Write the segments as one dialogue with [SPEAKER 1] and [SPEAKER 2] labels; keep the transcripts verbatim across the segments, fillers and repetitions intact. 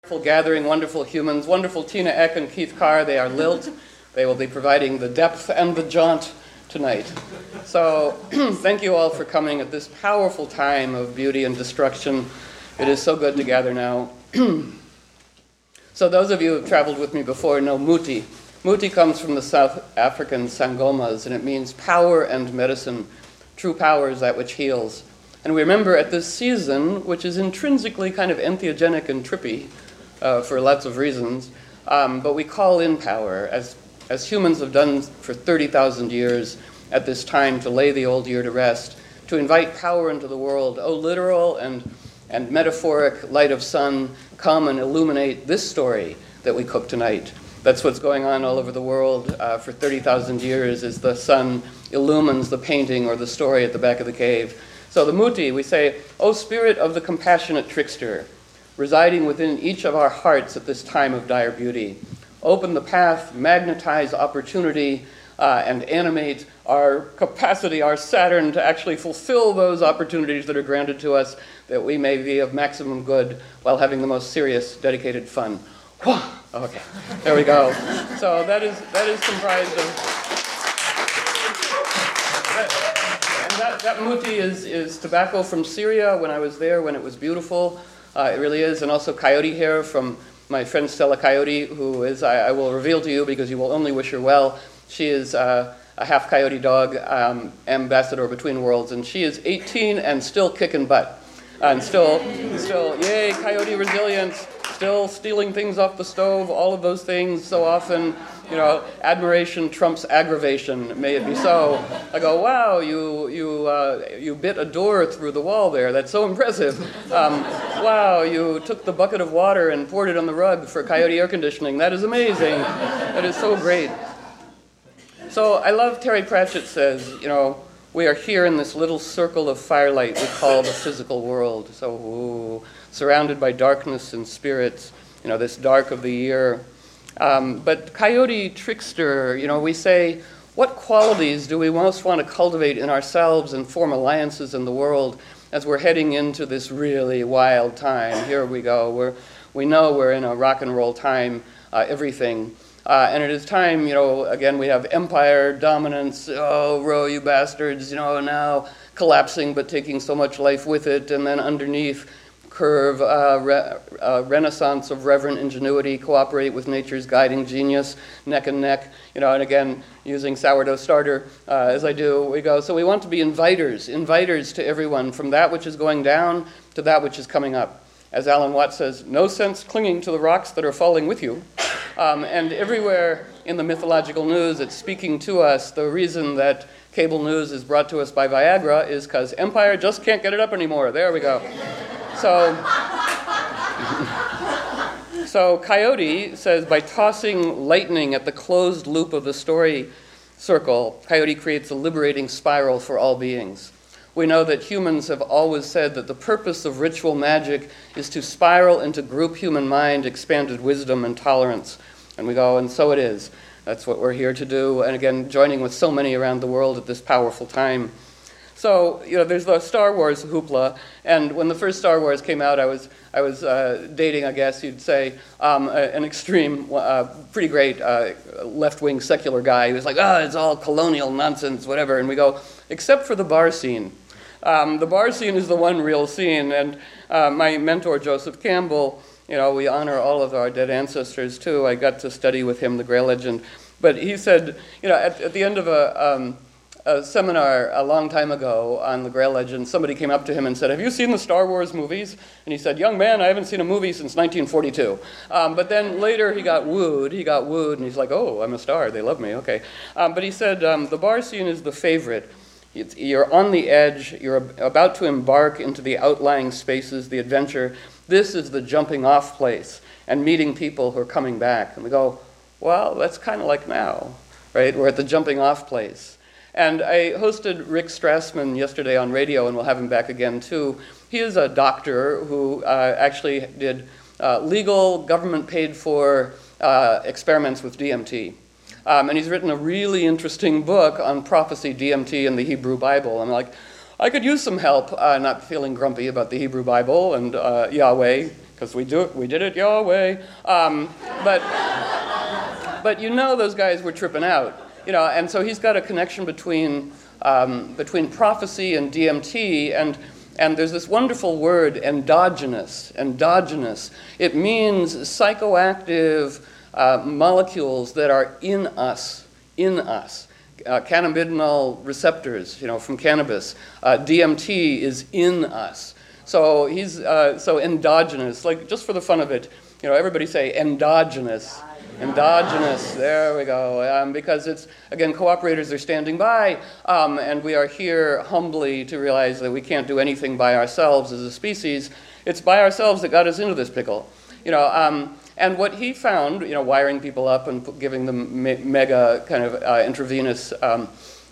[SPEAKER 1] Wonderful gathering, wonderful humans, wonderful Tina Eck and Keith Carr. They are lilt. They will be providing the depth and the jaunt tonight. So thank you all for coming at this powerful time of beauty and destruction. It is so good to gather now. So those of you who have traveled with me before know Muti. Muti comes from the South African Sangomas, and it means power and medicine. True power is that which heals. And we remember at this season, which is intrinsically kind of entheogenic and trippy, Uh, for lots of reasons, um, but we call in power, as, as humans have done for thirty thousand years at this time to lay the old year to rest, to invite power into the world. Oh, literal and, and metaphoric light of sun, come and illuminate this story that we cook tonight. That's what's going on all over the world uh, for thirty thousand years, is the sun illumines the painting or the story at the back of the cave. So the Muti, we say, O spirit of the compassionate trickster, residing within each of our hearts at this time of dire beauty, open the path, magnetize opportunity, uh, and animate our capacity, our Saturn, to actually fulfill those opportunities that are granted to us, that we may be of maximum good while having the most serious, dedicated fun. Okay, there we go. So that is that is comprised of. That, and that, that Muti is, is tobacco from Syria when I was there, when it was beautiful. Uh, it really is, and also coyote hair from my friend Stella Coyote, who is, I, I will reveal to you because you will only wish her well. She is uh, a half coyote dog, um, ambassador between worlds, and she is eighteen and still kicking butt. And still, still, yay, coyote resilience, still stealing things off the stove, all of those things so often. You know, admiration trumps aggravation. May it be so. I go, wow, you you uh, you bit a door through the wall there. That's so impressive. Um, wow, you took the bucket of water and poured it on the rug for coyote air conditioning. That is amazing. That is so great. So I love Terry Pratchett says, you know, we are here in this little circle of firelight we call the physical world. So ooh, surrounded by darkness and spirits. You know, this dark of the year. Um, but coyote trickster, you know, we say, what qualities do we most want to cultivate in ourselves and form alliances in the world as we're heading into this really wild time? Here we go. We're, we know we're in a rock and roll time, uh, everything. Uh, and it is time, you know, again, we have empire, dominance, oh, row, you bastards, you know, now collapsing but taking so much life with it, and then underneath, curve, uh, re uh, renaissance of reverent ingenuity, cooperate with nature's guiding genius, neck and neck, you know, and again, using sourdough starter, uh, as I do, we go, so we want to be inviters, inviters to everyone, from that which is going down to that which is coming up. As Alan Watts says, no sense clinging to the rocks that are falling with you. Um, and everywhere in the mythological news, it's speaking to us. The reason that cable news is brought to us by Viagra is because empire just can't get it up anymore. There we go. So, so Coyote says, by tossing lightning at the closed loop of the story circle, Coyote creates a liberating spiral for all beings. We know that humans have always said that the purpose of ritual magic is to spiral into group human mind, expanded wisdom and tolerance. And we go, and so it is. That's what we're here to do. And again, joining with so many around the world at this powerful time. So, you know, there's the Star Wars hoopla, and when the first Star Wars came out, I was, I was uh, dating, I guess you'd say, um, a, an extreme, uh, pretty great uh, left-wing secular guy who was like, oh, it's all colonial nonsense, whatever, and we go, except for the bar scene. Um, the bar scene is the one real scene, and uh, my mentor, Joseph Campbell, you know, we honor all of our dead ancestors, too. I got to study with him the Grail Legend, but he said, you know, at, at the end of a... Um, a seminar a long time ago on the Grail Legend, somebody came up to him and said, have you seen the Star Wars movies? And he said, young man, I haven't seen a movie since nineteen forty-two. Um, but then later he got wooed, he got wooed, and he's like, oh, I'm a star, they love me, okay. Um, but he said, um, the bar scene is the favorite. It's, you're on the edge, you're about to embark into the outlying spaces, the adventure. This is the jumping off place, and meeting people who are coming back. And we go, well, that's kind of like now, right? We're at the jumping off place. And I hosted Rick Strassman yesterday on radio, and we'll have him back again too. He is a doctor who uh, actually did uh, legal, government-paid-for uh, experiments with D M T. Um, and he's written a really interesting book on prophecy, D M T, and the Hebrew Bible. I'm like, I could use some help, uh, not feeling grumpy about the Hebrew Bible and uh, Yahweh, because we do it, we did it your way. Um, but, but you know those guys were tripping out. You know, and so he's got a connection between, um, between prophecy and D M T, and, and there's this wonderful word, endogenous, endogenous. It means psychoactive uh, molecules that are in us, in us. Uh, cannabinoid receptors, you know, from cannabis. Uh, D M T is in us. So he's, uh, so endogenous, like just for the fun of it, you know, everybody say endogenous. Endogenous, there we go, um, because it's, again, cooperators are standing by, um, and we are here humbly to realize that we can't do anything by ourselves as a species. It's by ourselves that got us into this pickle. You know, um, and what he found, you know, wiring people up and giving them me mega kind of uh, intravenous um,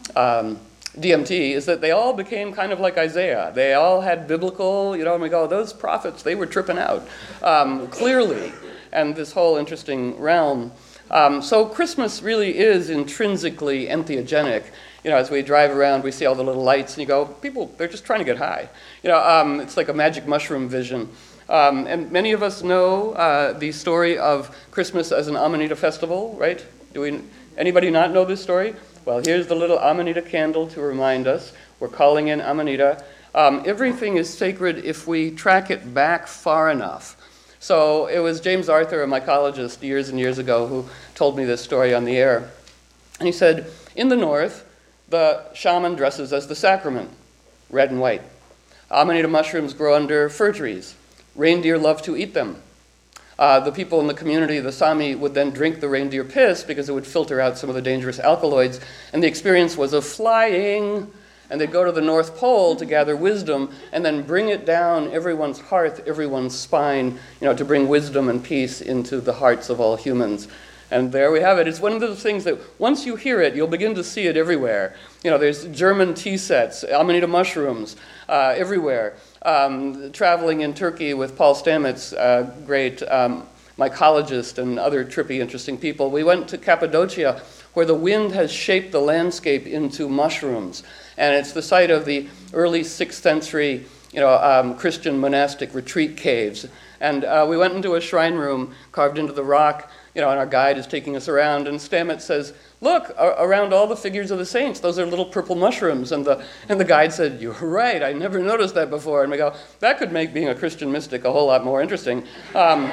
[SPEAKER 1] um, D M T, is that they all became kind of like Isaiah. They all had biblical, you know, and we go, those prophets, they were tripping out, um, clearly. And this whole interesting realm. Um, so Christmas really is intrinsically entheogenic. You know, as we drive around, we see all the little lights, and you go, people, they're just trying to get high. You know, um, it's like a magic mushroom vision. Um, and many of us know uh, the story of Christmas as an Amanita festival, right? Do we, anybody not know this story? Well, here's the little Amanita candle to remind us. We're calling in Amanita. Um, everything is sacred if we track it back far enough. So it was James Arthur, a mycologist, years and years ago, who told me this story on the air. And he said, in the north, the shaman dresses as the sacrament, red and white. Amanita mushrooms grow under fir trees. Reindeer love to eat them. Uh, the people in the community, the Sami, would then drink the reindeer piss because it would filter out some of the dangerous alkaloids. And the experience was of flying. And they'd go to the North Pole to gather wisdom and then bring it down everyone's hearth, everyone's spine, you know, to bring wisdom and peace into the hearts of all humans. And there we have it. It's one of those things that once you hear it, you'll begin to see it everywhere. You know, there's German tea sets, Amanita mushrooms, uh, everywhere. Um, traveling in Turkey with Paul Stamets, uh, great um, mycologist and other trippy, interesting people. We went to Cappadocia, where the wind has shaped the landscape into mushrooms. And it's the site of the early sixth century, you know, um, Christian monastic retreat caves. And uh, we went into a shrine room carved into the rock, you know, and our guide is taking us around, and Stamets says, look, around all the figures of the saints, those are little purple mushrooms. And the, and the guide said, you're right, I never noticed that before. And we go, that could make being a Christian mystic a whole lot more interesting. Um,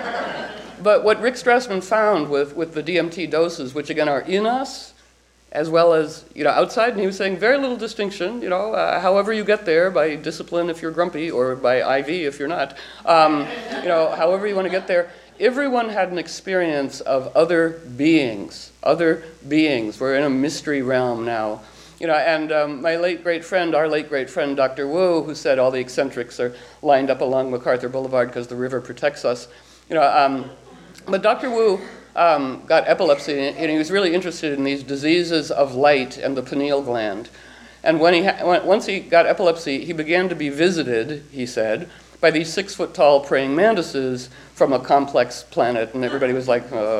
[SPEAKER 1] but what Rick Strassman found with, with the D M T doses, which again are in us, as well as, you know, outside, and he was saying very little distinction, you know, uh, however you get there, by discipline if you're grumpy, or by I V if you're not, um, you know, however you want to get there, everyone had an experience of other beings, other beings. We're in a mystery realm now. You know, and um, my late great friend, our late great friend, Doctor Wu, who said all the eccentrics are lined up along MacArthur Boulevard because the river protects us, you know, um, but Doctor Wu, Um, got epilepsy, and he was really interested in these diseases of light and the pineal gland. And when he ha when, once he got epilepsy, he began to be visited, he said, by these six-foot-tall praying mantises from a complex planet, and everybody was like, uh,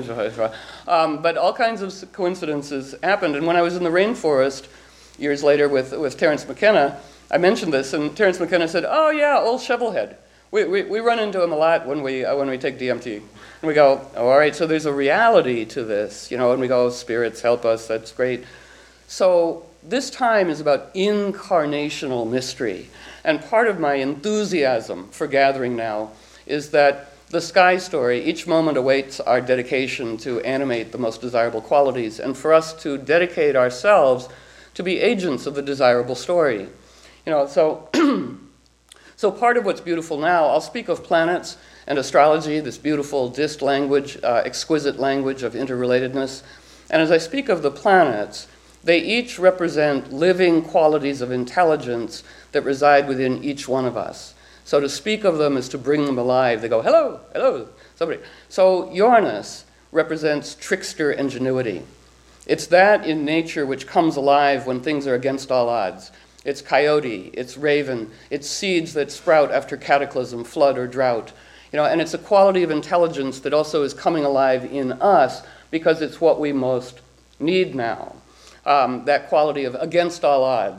[SPEAKER 1] um, but all kinds of coincidences happened. And when I was in the rainforest years later with, with Terence McKenna, I mentioned this, and Terence McKenna said, oh yeah, old Shovelhead. We, we, we run into him a lot when we, uh, when we take D M T. And we go, oh, all right, so there's a reality to this, you know, and we go, spirits help us, that's great. So this time is about incarnational mystery. And part of my enthusiasm for gathering now is that the sky story, each moment awaits our dedication to animate the most desirable qualities, and for us to dedicate ourselves to be agents of the desirable story. You know, so, so part of what's beautiful now, I'll speak of planets and astrology, this beautiful dist language, uh, exquisite language of interrelatedness. And as I speak of the planets, they each represent living qualities of intelligence that reside within each one of us. So to speak of them is to bring them alive. They go, hello, hello, somebody. So Uranus represents trickster ingenuity. It's that in nature which comes alive when things are against all odds. It's coyote, it's raven, it's seeds that sprout after cataclysm, flood, or drought. You know, and it's a quality of intelligence that also is coming alive in us because it's what we most need now. Um, that quality of against all odds.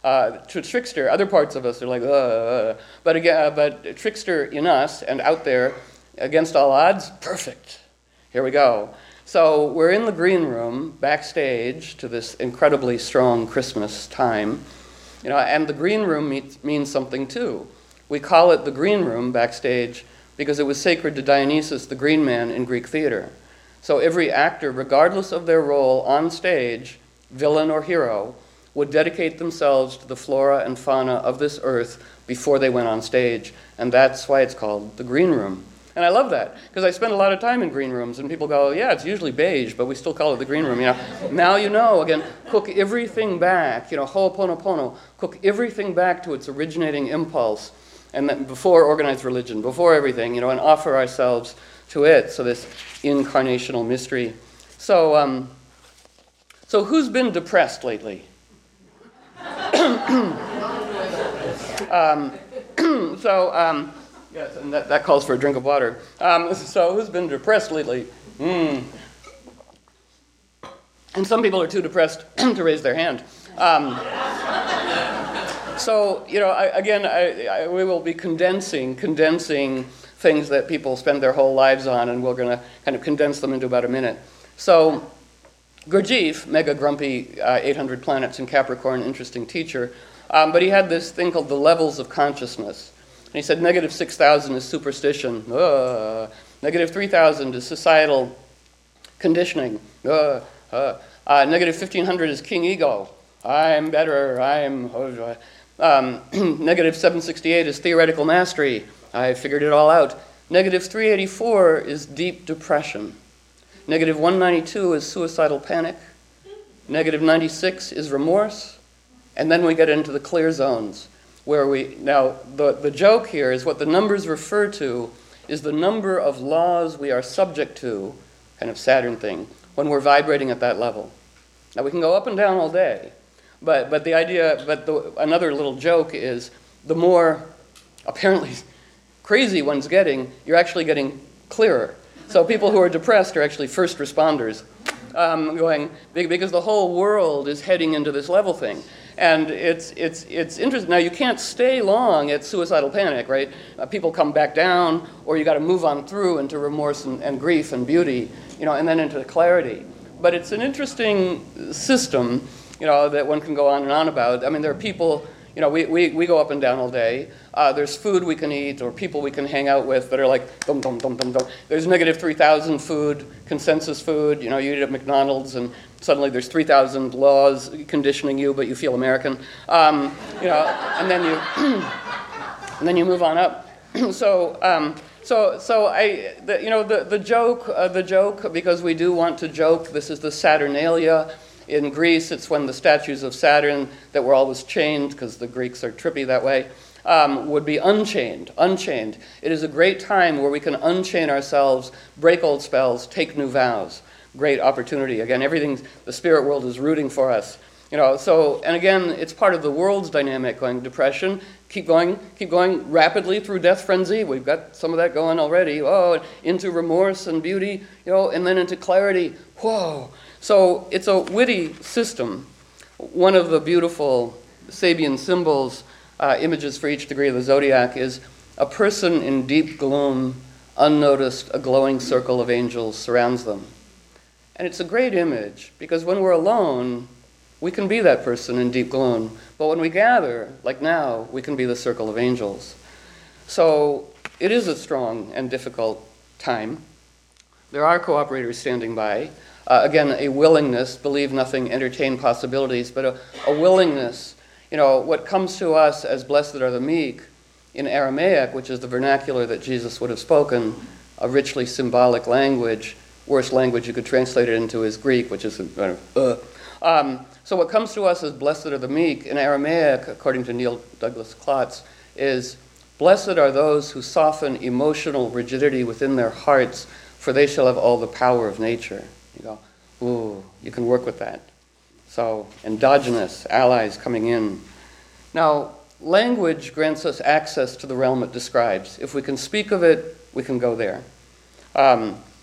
[SPEAKER 1] Uh, to trickster, other parts of us are like, uh, but again, uh, but trickster in us and out there, against all odds, perfect. Here we go. So we're in the green room, backstage to this incredibly strong Christmas time, you know, and the green room means, means something too. We call it the green room backstage because it was sacred to Dionysus, the green man, in Greek theater. So every actor, regardless of their role on stage, villain or hero, would dedicate themselves to the flora and fauna of this earth before they went on stage. And that's why it's called the green room. And I love that, because I spend a lot of time in green rooms, and people go, yeah, it's usually beige, but we still call it the green room. You know, now you know, again, cook everything back, you know, ho'oponopono, cook everything back to its originating impulse, and then before organized religion, before everything, you know, and offer ourselves to it, so this incarnational mystery. So, um, so who's been depressed lately? um, so, um, yes, and that, that calls for a drink of water. Um, so who's been depressed lately? Mm. And some people are too depressed to raise their hand. Um, so, you know, I, again, I, I, we will be condensing, condensing things that people spend their whole lives on, and we're going to kind of condense them into about a minute. So, Gurdjieff, mega grumpy, uh, eight hundred planets in Capricorn, interesting teacher, um, but he had this thing called the levels of consciousness. And he said negative six thousand is superstition, uh, negative three thousand is societal conditioning, uh, uh, uh, negative fifteen hundred is king ego, I'm better, I'm, uh, um, negative seven sixty-eight is theoretical mastery, I figured it all out. Negative three eighty-four is deep depression. Negative one ninety-two is suicidal panic. Negative ninety-six is remorse. And then we get into the clear zones, where we, now the, the joke here is what the numbers refer to is the number of laws we are subject to, kind of Saturn thing, when we're vibrating at that level. Now we can go up and down all day, but, but the idea, but the, another little joke is the more apparently crazy one's getting, you're actually getting clearer. So people who are depressed are actually first responders, um, going, because the whole world is heading into this level thing. And it's, it's, it's interesting. Now, you can't stay long at suicidal panic, right? Uh, people come back down, or you got to move on through into remorse and, and grief and beauty, you know, and then into clarity. But it's an interesting system, you know, that one can go on and on about. I mean, there are people, you know, we, we, we go up and down all day. Uh, there's food we can eat, or people we can hang out with that are like, dum, dum, dum, dum, dum. There's negative three thousand food, consensus food. You know, you eat at McDonald's, and suddenly there's three thousand laws conditioning you, but you feel American. Um, you know, and then you, and then you move on up. so, um, so, so I, the, you know, the the joke, uh, the joke, because we do want to joke. This is the Saturnalia. In Greece, it's when the statues of Saturn that were always chained, because the Greeks are trippy that way, um, would be unchained, unchained. It is a great time where we can unchain ourselves, break old spells, take new vows. Great opportunity. Again, everything, the spirit world is rooting for us. You know, so, and again, it's part of the world's dynamic, going depression, keep going, keep going rapidly through death frenzy. We've got some of that going already. Oh, into remorse and beauty, you know, and then into clarity. Whoa. So it's a witty system. One of the beautiful Sabian symbols, uh, images for each degree of the zodiac, is a person in deep gloom, unnoticed, a glowing circle of angels surrounds them. And it's a great image, because when we're alone, we can be that person in deep gloom. But when we gather, like now, we can be the circle of angels. So it is a strong and difficult time. There are cooperators standing by. Uh, again, a willingness, believe nothing, entertain possibilities, but a, a willingness. You know, what comes to us as blessed are the meek in Aramaic, which is the vernacular that Jesus would have spoken, a richly symbolic language. Worst language you could translate it into is Greek, which is uh, uh. Um, so what comes to us as blessed are the meek in Aramaic, according to Neil Douglas Klotz, is blessed are those who soften emotional rigidity within their hearts, for they shall have all the power of nature. You go, ooh, you can work with that. So, endogenous allies coming in. Now, language grants us access to the realm it describes. If we can speak of it, we can go there. Um,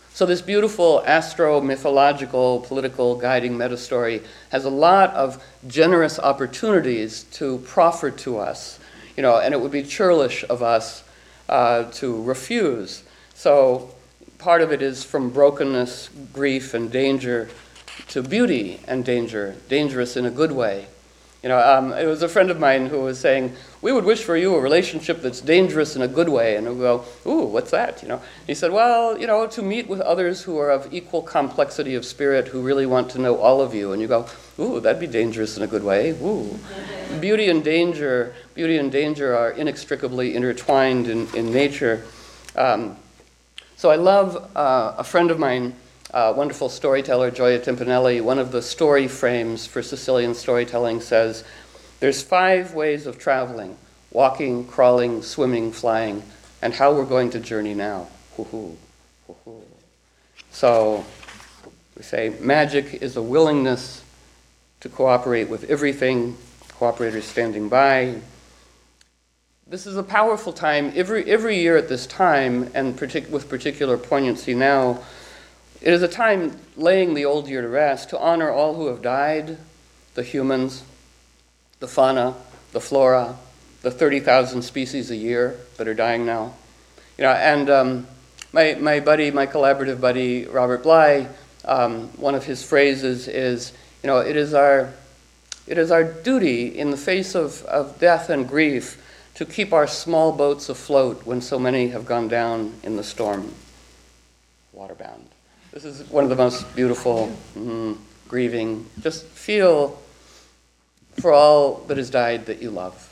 [SPEAKER 1] So this beautiful astro-mythological, political guiding meta-story has a lot of generous opportunities to proffer to us, you know, and it would be churlish of us uh, to refuse. So part of it is from brokenness, grief, and danger to beauty and danger, dangerous in a good way. You know, um, it was a friend of mine who was saying, we would wish for you a relationship that's dangerous in a good way. And we go, ooh, what's that? You know, he said, well, you know, to meet with others who are of equal complexity of spirit, who really want to know all of you. And you go, ooh, that'd be dangerous in a good way. Ooh. Beauty and danger, beauty and danger are inextricably intertwined in, in nature. Um, so I love uh, a friend of mine, Uh, wonderful storyteller, Gioia Timpanelli. One of the story frames for Sicilian storytelling says, there's five ways of traveling: walking, crawling, swimming, flying, and how we're going to journey now. Hoo-hoo, hoo-hoo. So we say magic is a willingness to cooperate with everything, cooperators standing by. This is a powerful time. Every, every year at this time, and partic- with particular poignancy now, it is a time laying the old year to rest, to honor all who have died, the humans, the fauna, the flora, the thirty thousand species a year that are dying now. You know, and um, my, my buddy, my collaborative buddy, Robert Bly, um, one of his phrases is, you know, it is our, it is our duty in the face of, of death and grief to keep our small boats afloat when so many have gone down in the storm, waterbound. This is one of the most beautiful, mm, grieving. Just feel for all that has died that you love.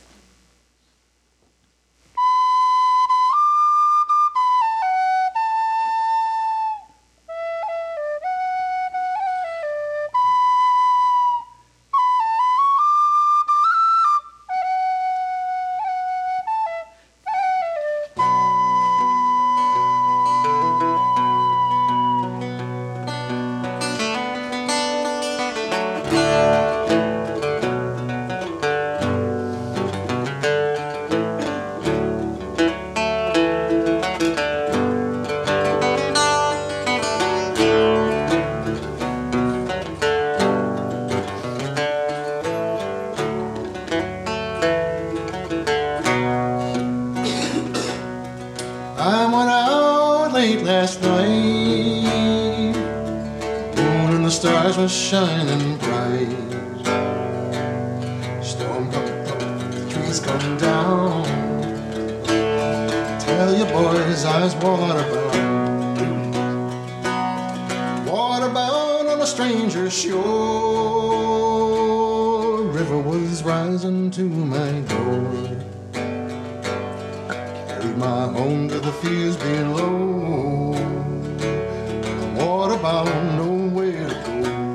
[SPEAKER 2] Shining bright, storm come up, the trees come down. Tell your boys I was waterbound, waterbound on a stranger's shore. River was rising to my door, carried my home to the fields below. Waterbound, nowhere to go.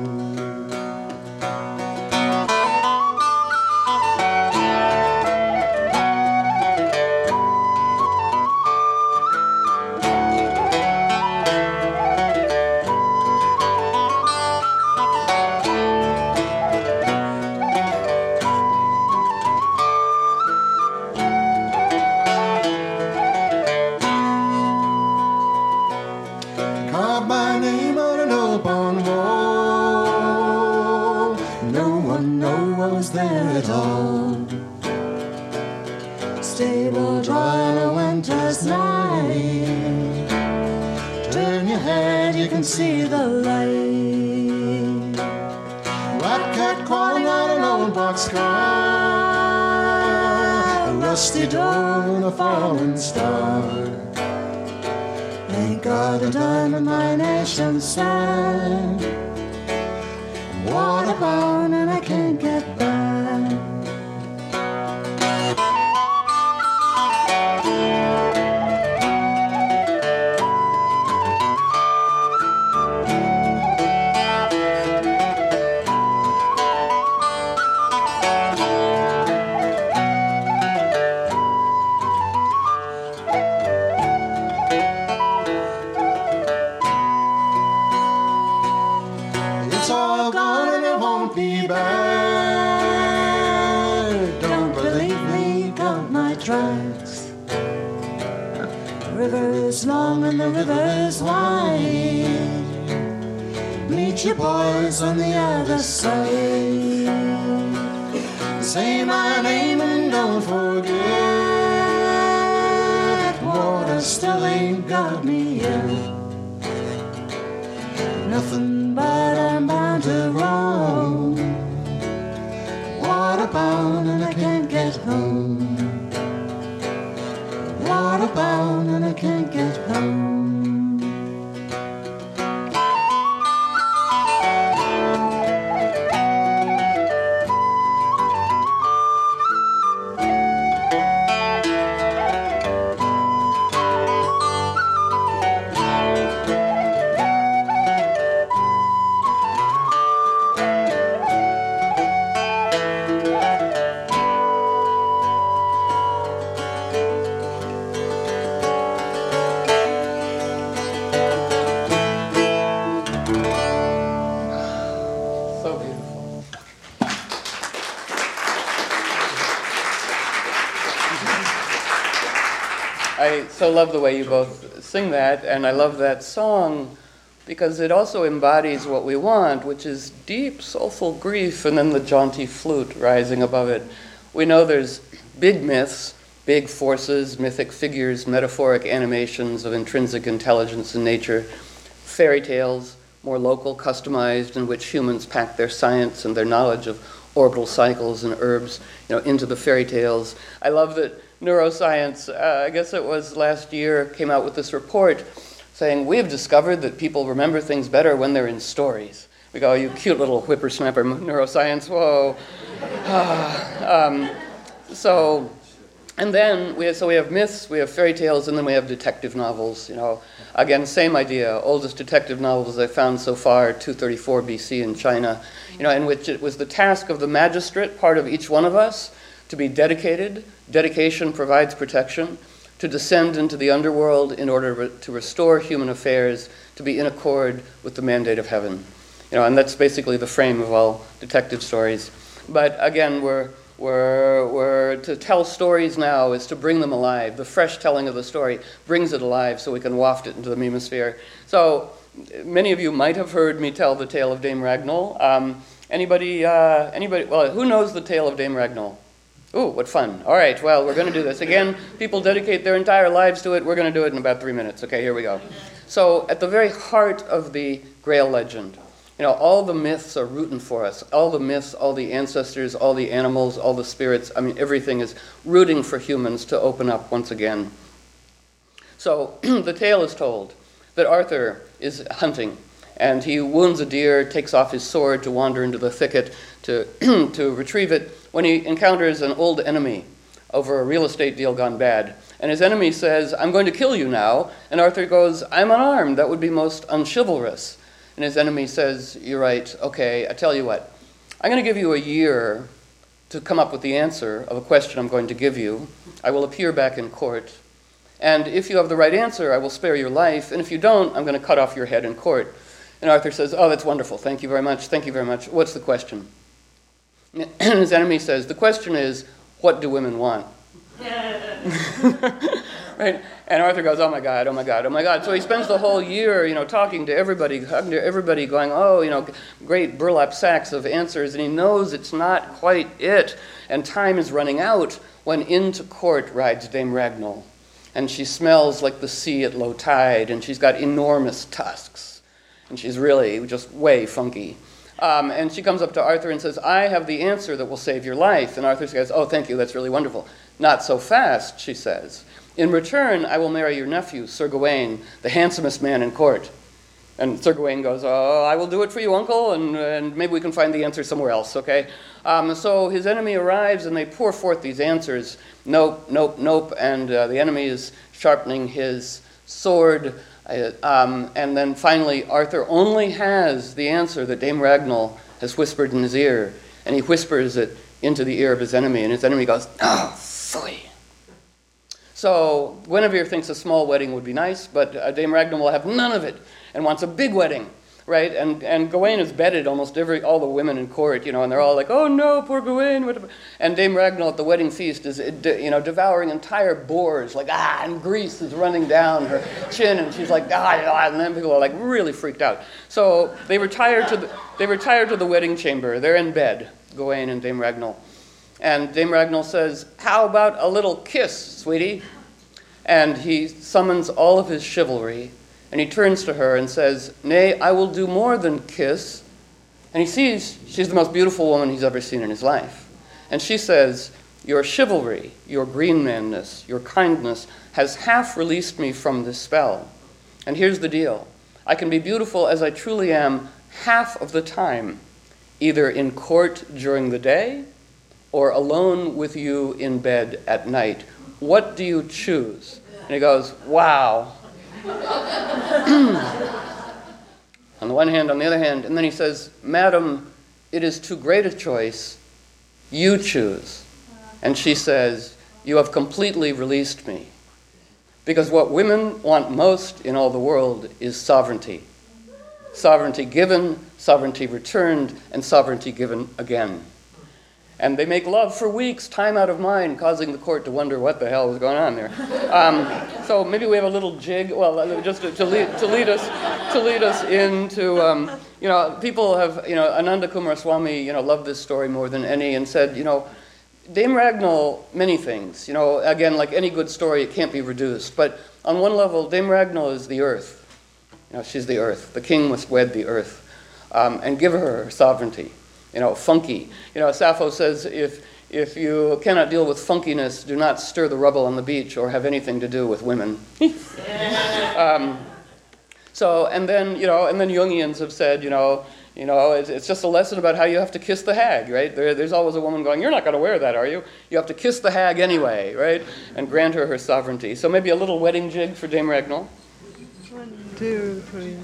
[SPEAKER 2] Waterbound and I can't get back.
[SPEAKER 3] is long and the river is wide. Meet your boys on the other side. Say my name and don't forget, water still ain't got me yet. Nothing but I'm bound to roam, water bound and I can't get home. Water bound and I can't get home.
[SPEAKER 1] I so love the way you both sing that, and I love that song because it also embodies what we want, which is deep, soulful grief, and then the jaunty flute rising above it. We know there's big myths, big forces, mythic figures, metaphoric animations of intrinsic intelligence in nature, fairy tales, more local, customized, in which humans pack their science and their knowledge of orbital cycles and herbs, you know, into the fairy tales. I love that neuroscience, uh, I guess it was last year, came out with this report saying, we have discovered that people remember things better when they're in stories. We go, oh, you cute little whippersnapper neuroscience, whoa. um, so, and then, we have, so we have myths, we have fairy tales, and then we have detective novels, you know. Again, same idea, oldest detective novels I found so far, two thirty-four B C in China, you know, in which it was the task of the magistrate, part of each one of us, to be dedicated. Dedication provides protection, to descend into the underworld in order re to restore human affairs, to be in accord with the mandate of heaven. You know, and that's basically the frame of all detective stories. But again, we're, we're, we're, to tell stories now is to bring them alive. The fresh telling of the story brings it alive so we can waft it into the memosphere. So many of you might have heard me tell the tale of Dame Ragnall. Um, anybody, uh, anybody, well, who knows the tale of Dame Ragnall? Ooh, what fun. All right, well, we're going to do this. Again, people dedicate their entire lives to it. We're going to do it in about three minutes. Okay, here we go. So at the very heart of the Grail legend, you know, all the myths are rooting for us. All the myths, all the ancestors, all the animals, all the spirits, I mean, everything is rooting for humans to open up once again. So the tale is told that Arthur is hunting, and he wounds a deer, takes off his sword to wander into the thicket to, to retrieve it, when he encounters an old enemy over a real estate deal gone bad. And his enemy says, I'm going to kill you now. And Arthur goes, I'm unarmed. That would be most unchivalrous. And his enemy says, you're right. Okay, I tell you what. I'm going to give you a year to come up with the answer of a question I'm going to give you. I will appear back in court. And if you have the right answer, I will spare your life. And if you don't, I'm going to cut off your head in court. And Arthur says, oh, that's wonderful. Thank you very much. Thank you very much. What's the question? And his enemy says, the question is, what do women want? Right? And Arthur goes, oh my God, oh my God, oh my God. So he spends the whole year, you know, talking to everybody, talking to everybody, going, oh, you know, great burlap sacks of answers, and he knows it's not quite it. And time is running out when into court rides Dame Ragnall. And she smells like the sea at low tide, and she's got enormous tusks. And she's really just way funky. Um, and she comes up to Arthur and says, I have the answer that will save your life. And Arthur says, oh, thank you, that's really wonderful. Not so fast, she says. In return, I will marry your nephew, Sir Gawain, the handsomest man in court. And Sir Gawain goes, oh, I will do it for you, uncle, and, and maybe we can find the answer somewhere else, okay? Um, so his enemy arrives, and they pour forth these answers. Nope, nope, nope, and uh, the enemy is sharpening his sword. Uh, um, and then finally, Arthur only has the answer that Dame Ragnall has whispered in his ear, and he whispers it into the ear of his enemy, and his enemy goes, oh, phooey. So Guinevere thinks a small wedding would be nice, but uh, Dame Ragnall will have none of it and wants a big wedding. right? And and Gawain has bedded almost every all the women in court, you know, and they're all like, "Oh no, poor Gawain!" What? And Dame Ragnall at the wedding feast is, you know, devouring entire boars, like ah, and grease is running down her chin, and she's like ah, ah, and then people are like really freaked out. So they retire to the they retire to the wedding chamber. They're in bed, Gawain and Dame Ragnall, and Dame Ragnall says, "How about a little kiss, sweetie?" And he summons all of his chivalry. And he turns to her and says, "Nay, I will do more than kiss." And he sees she's the most beautiful woman he's ever seen in his life. And she says, "Your chivalry, your green manness, your kindness has half released me from this spell. And here's the deal. I can be beautiful as I truly am half of the time, either in court during the day or alone with you in bed at night. What do you choose?" And he goes, "Wow." On the one hand, on the other hand, and then he says, "Madam, it is too great a choice. You choose." And she says, "You have completely released me." Because what women want most in all the world is sovereignty. Sovereignty given, sovereignty returned, and sovereignty given again. And they make love for weeks, time out of mind, causing the court to wonder what the hell was going on there. Um, so maybe we have a little jig, well, just to, to, lead, to lead us to lead us into, um, you know, people have, you know, Ananda Kumaraswamy, you know, loved this story more than any and said, you know, Dame Ragnall, many things, you know, again, like any good story, it can't be reduced. But on one level, Dame Ragnall is the earth. You know, she's the earth. The king must wed the earth um, and give her her sovereignty. You know, funky. You know, Sappho says, if, if you cannot deal with funkiness, do not stir the rubble on the beach or have anything to do with women. um, so, and then, you know, and then Jungians have said, you know, you know, it's, it's just a lesson about how you have to kiss the hag, right? There, there's always a woman going, "You're not going to wear that, are you?" You have to kiss the hag anyway, right? And grant her her sovereignty. So maybe a little wedding jig for Dame Ragnall.
[SPEAKER 4] One, two, three.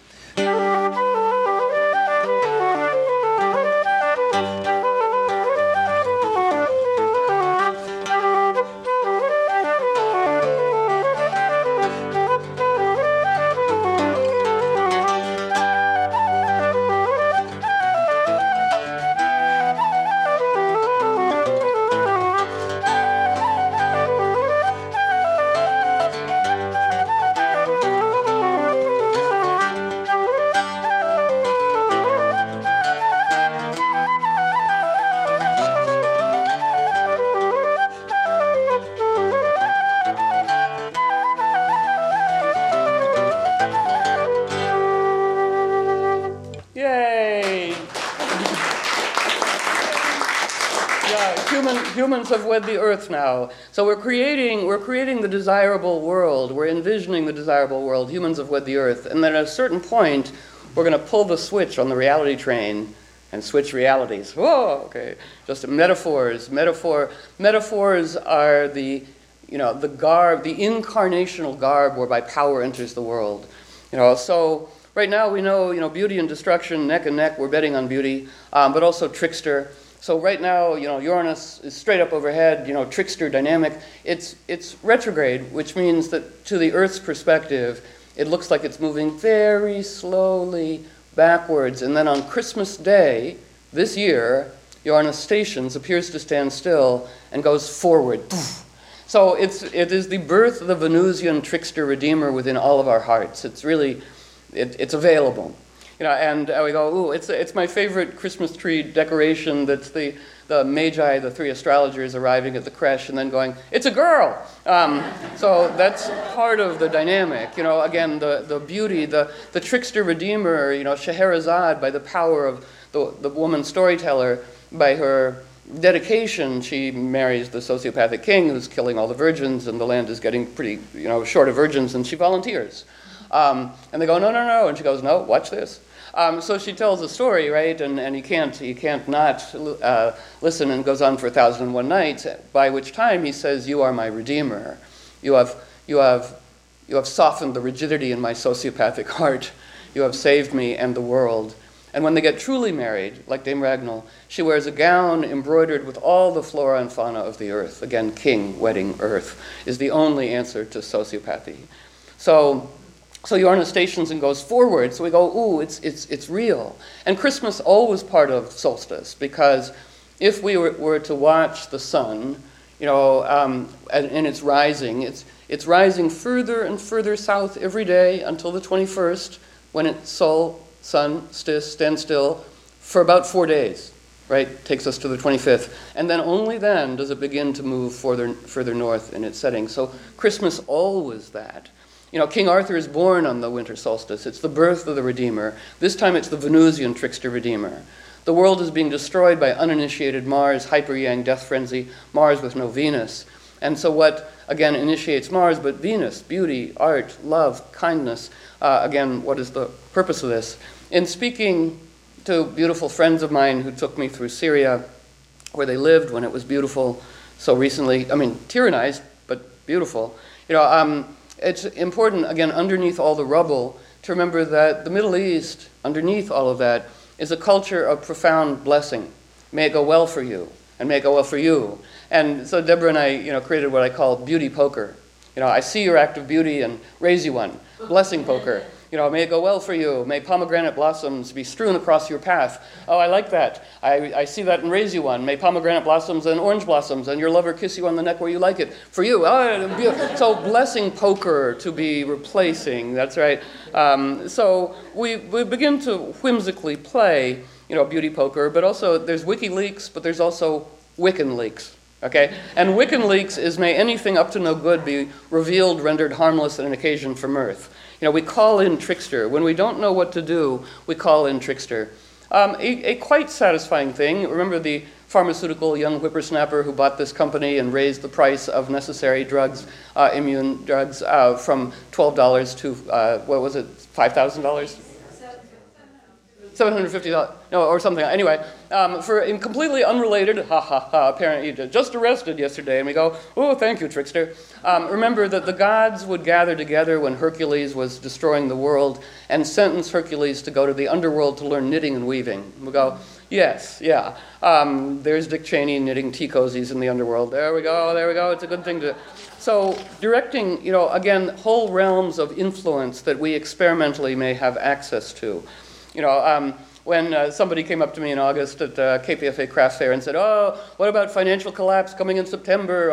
[SPEAKER 1] Humans have wed the earth now. So we're creating, we're creating the desirable world. We're envisioning the desirable world. Humans have wed the earth. And then at a certain point, we're going to pull the switch on the reality train and switch realities. Whoa, okay. Just metaphors. Metaphor, metaphors are the, you know, the garb, the incarnational garb whereby power enters the world. You know, so right now we know, you know, beauty and destruction, neck and neck, we're betting on beauty, um, but also trickster. So right now, you know, Uranus is straight up overhead, you know, trickster dynamic. It's, it's retrograde, which means that to the Earth's perspective, it looks like it's moving very slowly backwards. And then on Christmas Day, this year, Uranus stations, appears to stand still, and goes forward. So it's, it is the birth of the Venusian trickster redeemer within all of our hearts. It's really, it, it's available. You know, and uh, we go, ooh, it's, it's my favorite Christmas tree decoration. That's the, the Magi, the three astrologers arriving at the creche and then going, "It's a girl." Um, so that's part of the dynamic. You know, again, the, the beauty, the, the trickster redeemer, you know, Scheherazade, by the power of the, the woman storyteller, by her dedication, she marries the sociopathic king who's killing all the virgins, and the land is getting pretty, you know, short of virgins, and she volunteers. Um, and they go, "No, no, no," and she goes, "No, watch this." Um, so she tells a story, right, and, and you can't, you can't not uh, listen, and goes on for a thousand and one nights, by which time he says, "You are my redeemer. You have, you have, you have softened the rigidity in my sociopathic heart. You have saved me and the world." And when they get truly married, like Dame Ragnall, she wears a gown embroidered with all the flora and fauna of the earth. Again, king wedding earth is the only answer to sociopathy. So So Yarna stations and goes forward. So we go, ooh, it's, it's, it's real. And Christmas always part of solstice, because if we were, were to watch the sun, you know, um, and, and it's rising, it's, it's rising further and further south every day until the twenty-first, when it's sol, sun, stis, stand still, for about four days, right? Takes us to the twenty-fifth. And then only then does it begin to move further, further north in its setting. So Christmas always that. You know, King Arthur is born on the winter solstice. It's the birth of the Redeemer. This time it's the Venusian trickster Redeemer. The world is being destroyed by uninitiated Mars, hyper-yang death frenzy, Mars with no Venus. And so what, again, initiates Mars, but Venus, beauty, art, love, kindness. Uh, again, what is the purpose of this? In speaking to beautiful friends of mine who took me through Syria, where they lived when it was beautiful so recently, I mean, tyrannized, but beautiful, you know, um, it's important, again, underneath all the rubble, to remember that the Middle East, underneath all of that, is a culture of profound blessing. May it go well for you, and may it go well for you. And so Deborah and I, you know, created what I call beauty poker. You know, I see your act of beauty and raise you one. Blessing poker. You know, may it go well for you. May pomegranate blossoms be strewn across your path. Oh, I like that. I, I see that and raise you one. May pomegranate blossoms and orange blossoms and your lover kiss you on the neck where you like it. For you. Oh, so blessing poker to be replacing. That's right. Um, so we, we begin to whimsically play, you know, beauty poker, but also there's WikiLeaks, but there's also Wiccan leaks. Okay? And Wiccan leaks is may anything up to no good be revealed, rendered harmless, and an occasion for mirth. You know, we call in trickster. When we don't know what to do, we call in trickster. Um, a, a quite satisfying thing. Remember the pharmaceutical young whippersnapper who bought this company and raised the price of necessary drugs, uh, immune drugs, uh, from twelve dollars to, uh, what was it, five thousand dollars? seven hundred fifty dollars, no, or something. Anyway, um, for in completely unrelated, ha ha ha, apparently just arrested yesterday, and we go, oh, thank you, trickster. Um, remember that the gods would gather together when Hercules was destroying the world and sentence Hercules to go to the underworld to learn knitting and weaving. We go, yes, yeah. Um, there's Dick Cheney knitting tea cozies in the underworld. There we go, there we go. It's a good thing to... So directing, you know, again, whole realms of influence that we experimentally may have access to. You know, um, when uh, somebody came up to me in August at uh, K P F A Craft Fair and said, oh, what about financial collapse coming in September?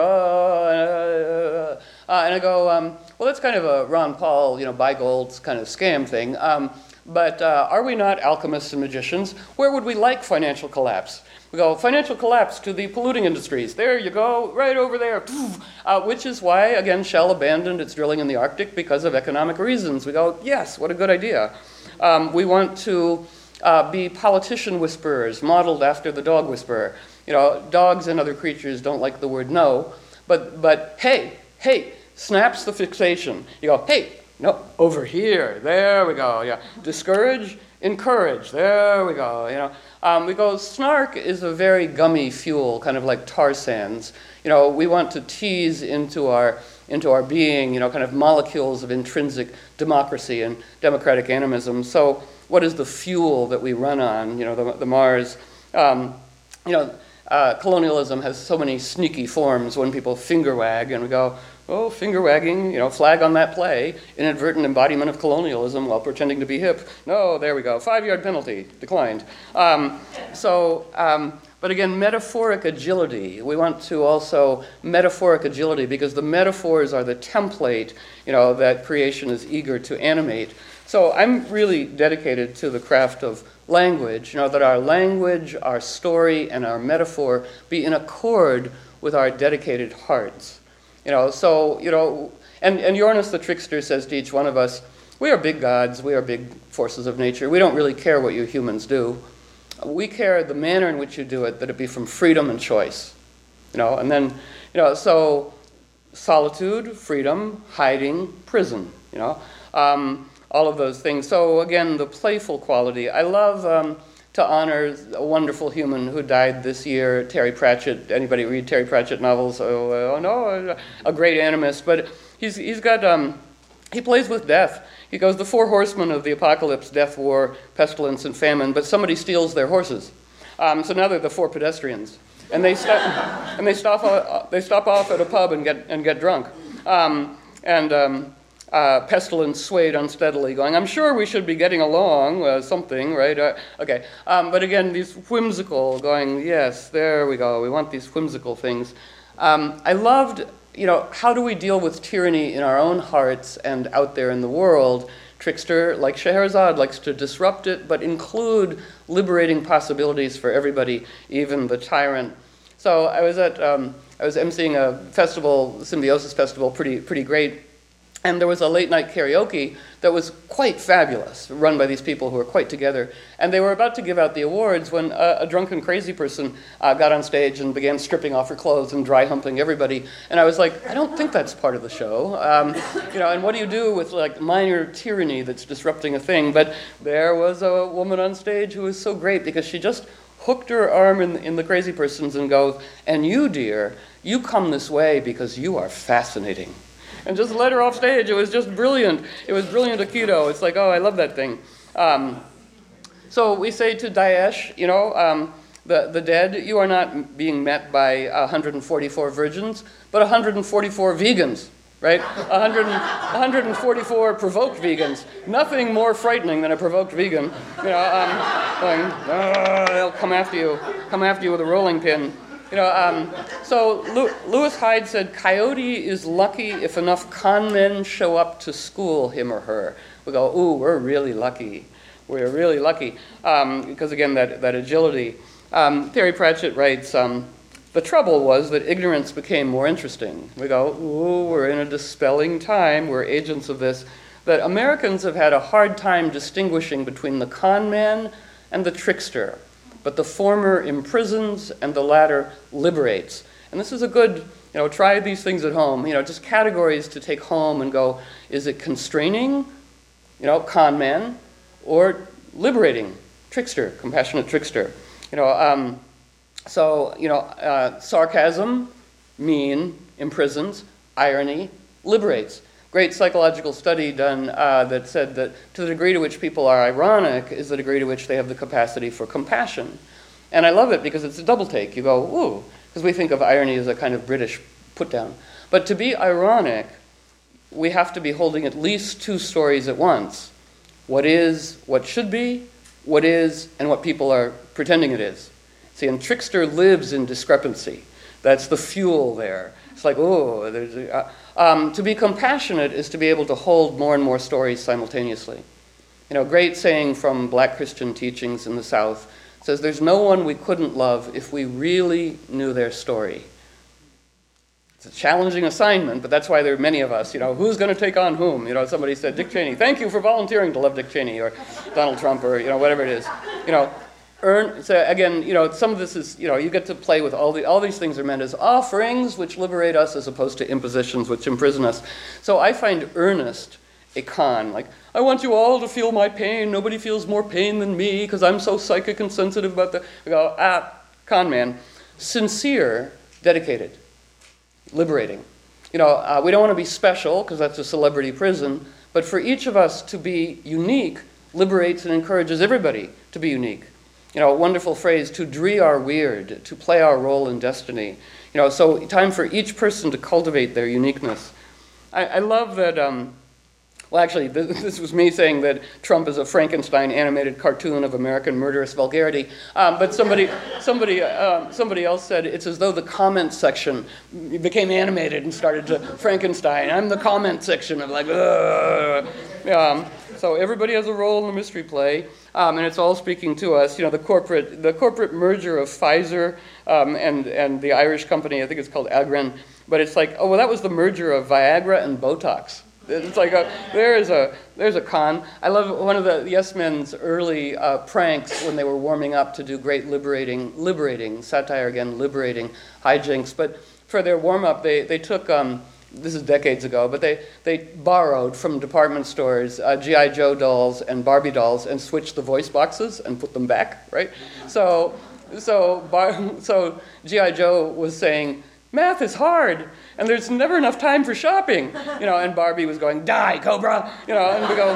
[SPEAKER 1] Oh, uh, uh, and I go, um, well, that's kind of a Ron Paul, you know, buy gold kind of scam thing. Um, but uh, are we not alchemists and magicians? Where would we like financial collapse? We go, financial collapse to the polluting industries. There you go, right over there. Uh, which is why, again, Shell abandoned its drilling in the Arctic because of economic reasons. We go, yes, what a good idea. Um, we want to uh, be politician whisperers, modeled after the dog whisperer. You know, dogs and other creatures don't like the word no, but, but hey, hey, snaps the fixation. You go, hey, no, over here, there we go, yeah. Discourage, encourage, there we go, you know. Um, we go, snark is a very gummy fuel, kind of like tar sands. You know, we want to tease into our into our being, you know, kind of molecules of intrinsic democracy and democratic animism. So what is the fuel that we run on, you know, the, the Mars? Um, you know, uh, colonialism has so many sneaky forms when people finger wag and we go, oh, finger wagging, you know, flag on that play, inadvertent embodiment of colonialism while pretending to be hip. No, there we go, five-yard penalty, declined. Um, so, um, but again, metaphoric agility. We want to also metaphoric agility because the metaphors are the template, you know, that creation is eager to animate. So I'm really dedicated to the craft of language, you know, that our language, our story, and our metaphor be in accord with our dedicated hearts. You know, so, you know, and, and Uranus the trickster says to each one of us, we are big gods, we are big forces of nature, we don't really care what you humans do. We care the manner in which you do it, that it be from freedom and choice. You know, and then, you know, so solitude, freedom, hiding, prison, you know, um, all of those things. So again, the playful quality. I love um, to honor a wonderful human who died this year, Terry Pratchett. Anybody read Terry Pratchett novels? Oh, oh no, a great animist. But he's, he's got, um, he plays with death. He goes, the four horsemen of the apocalypse, death, war, pestilence, and famine, but somebody steals their horses. Um, so now they're the four pedestrians. And they, stop, and they, stop, uh, they stop off at a pub and get, and get drunk. Um, and um, Uh, Pestilence swayed unsteadily, going, I'm sure we should be getting along, uh, something, right? Uh, okay. Um, but again, these whimsical, going, yes, there we go. We want these whimsical things. Um, I loved, you know, how do we deal with tyranny in our own hearts and out there in the world? Trickster, like Scheherazade, likes to disrupt it, but include liberating possibilities for everybody, even the tyrant. So I was at, um, I was emceeing a festival, Symbiosis Festival, pretty, pretty great. And there was a late night karaoke that was quite fabulous, run by these people who were quite together. And they were about to give out the awards when a, a drunken crazy person uh, got on stage and began stripping off her clothes and dry humping everybody. And I was like, I don't think that's part of the show. Um, you know, and what do you do with like minor tyranny that's disrupting a thing? But there was a woman on stage who was so great because she just hooked her arm in, in the crazy person's and goes, and you, dear, you come this way because you are fascinating. And just let her off stage. It was just brilliant. It was brilliant Aikido. It's like, oh, I love that thing. Um, so we say to Daesh, you know, um, the, the dead, you are not being met by one hundred forty-four virgins, but one hundred forty-four vegans, right? one hundred, one hundred forty-four provoked vegans. Nothing more frightening than a provoked vegan. You know, um, going, oh, they'll come after you, come after you with a rolling pin. You know, um, so Lewis Hyde said, Coyote is lucky if enough con men show up to school him or her. We go, ooh, we're really lucky. We're really lucky. Um, because again, that, that agility. Um, Terry Pratchett writes, um, the trouble was that ignorance became more interesting. We go, ooh, we're in a dispelling time. We're agents of this. That Americans have had a hard time distinguishing between the con man and the trickster. But the former imprisons and the latter liberates. And this is a good, you know, try these things at home, you know, just categories to take home and go, is it constraining, you know, con man, or liberating, trickster, compassionate trickster? You know, um, so, you know, uh, sarcasm, mean, imprisons, irony, liberates. Great psychological study done uh, that said that to the degree to which people are ironic is the degree to which they have the capacity for compassion. And I love it because it's a double take. You go, ooh, because we think of irony as a kind of British put-down. But to be ironic, we have to be holding at least two stories at once. What is, what should be, what is, and what people are pretending it is. See, and trickster lives in discrepancy. That's the fuel there. It's like, oh, there's a, uh, um, to be compassionate is to be able to hold more and more stories simultaneously. You know, great saying from Black Christian teachings in the South says, there's no one we couldn't love if we really knew their story. It's a challenging assignment, but that's why there are many of us. You know, who's going to take on whom? You know, somebody said, Dick Cheney, thank you for volunteering to love Dick Cheney, or Donald Trump, or, you know, whatever it is. You know, earn, so again, you know, some of this is, you know, you get to play with all the, all these things are meant as offerings which liberate us as opposed to impositions which imprison us. So I find earnest a con, like, I want you all to feel my pain. Nobody feels more pain than me because I'm so psychic and sensitive about the, I go, ah, con man. Sincere, dedicated, liberating. You know, uh, we don't want to be special because that's a celebrity prison, but for each of us to be unique liberates and encourages everybody to be unique. You know, a wonderful phrase, to dree our weird, to play our role in destiny. You know, so time for each person to cultivate their uniqueness. I, I love that, um, well actually, this, this was me saying that Trump is a Frankenstein animated cartoon of American murderous vulgarity, um, but somebody, somebody, uh, somebody else said it's as though the comment section became animated and started to Frankenstein. I'm the comment section of like, ugh. Um, so everybody has a role in the mystery play. Um, and it's all speaking to us. You know, the corporate, the corporate merger of Pfizer um, and, and the Irish company, I think it's called Agren, but it's like, oh, well, that was the merger of Viagra and Botox. It's like, a, there is a, there's a con. I love one of the Yes Men's early uh, pranks when they were warming up to do great liberating, liberating, satire again, liberating hijinks. But for their warm-up, they, they took, um, this is decades ago, but they, they borrowed from department stores uh, G I Joe dolls and Barbie dolls and switched the voice boxes and put them back, right? So, so, Bar so G I Joe was saying, math is hard, and there's never enough time for shopping, you know, and Barbie was going, die, Cobra, you know, and we go.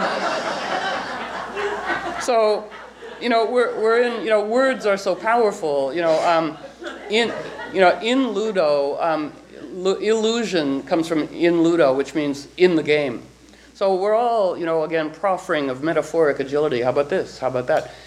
[SPEAKER 1] So, you know, we're, we're in, you know, words are so powerful, you know, um, in, you know, in Ludo, um, illusion comes from in ludo, which means in the game. So we're all, you know, again, proffering of metaphoric agility. How about this? How about that?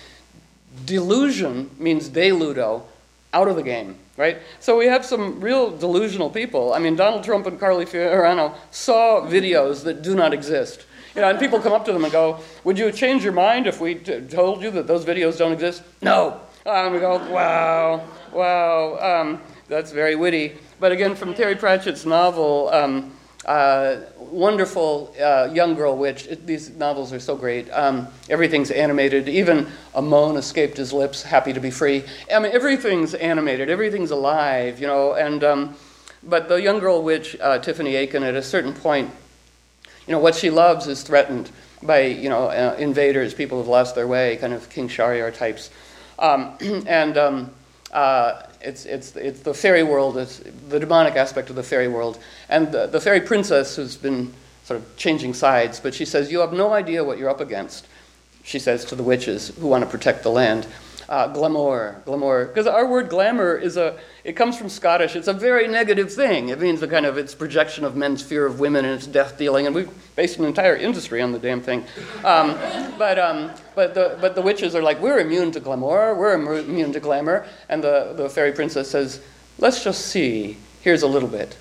[SPEAKER 1] Delusion means deludo, out of the game, right? So we have some real delusional people. I mean, Donald Trump and Carly Fiorano saw videos that do not exist. You know, and people come up to them and go, would you change your mind if we t told you that those videos don't exist? No. And we go, wow, wow, um, that's very witty. But again, from Terry Pratchett's novel, um, uh, wonderful uh, young girl witch. It, these novels are so great. Um, everything's animated. Even a moan escaped his lips, happy to be free. I mean, everything's animated. Everything's alive, you know. And um, but the young girl witch, uh, Tiffany Aiken, at a certain point, you know, what she loves is threatened by, you know, uh, invaders, people who've lost their way, kind of King Shahryar types. Um, and um, uh, it's, it's, it's the fairy world, it's the demonic aspect of the fairy world. And the, the fairy princess, who's been sort of changing sides, but she says, you have no idea what you're up against, she says to the witches who want to protect the land. Uh, glamour, glamour, because our word glamour is a, it comes from Scottish, it's a very negative thing. It means a kind of, it's projection of men's fear of women and it's death dealing, and we've based an entire industry on the damn thing. Um, but, um, but, the, but the witches are like, we're immune to glamour, we're immune to glamour, and the, the fairy princess says, let's just see, here's a little bit.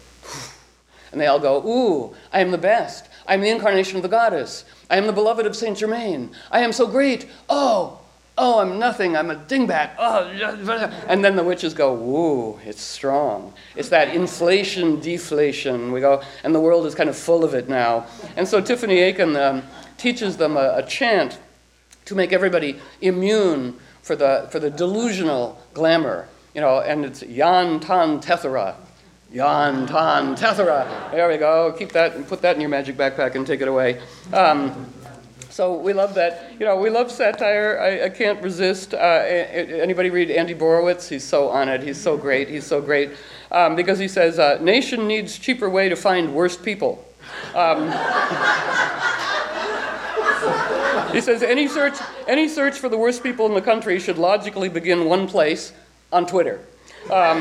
[SPEAKER 1] And they all go, ooh, I am the best, I am the incarnation of the goddess, I am the beloved of Saint Germain, I am so great, oh, oh, I'm nothing, I'm a dingbat. Oh, and then the witches go, woo, it's strong. It's that inflation, deflation. We go, and the world is kind of full of it now. And so Tiffany Aiken um, teaches them a, a chant to make everybody immune for the, for the delusional glamour. You know, and it's Yan Tan Tethera. Yan Tan Tethera. There we go. Keep that and put that in your magic backpack and take it away. Um, So we love that. You know, we love satire. I, I can't resist. Uh, anybody read Andy Borowitz? He's so on it. He's so great. He's so great. Um, because he says, uh, nation needs cheaper way to find worst people. Um, he says, any search, any search for the worst people in the country should logically begin one place, on Twitter. Um,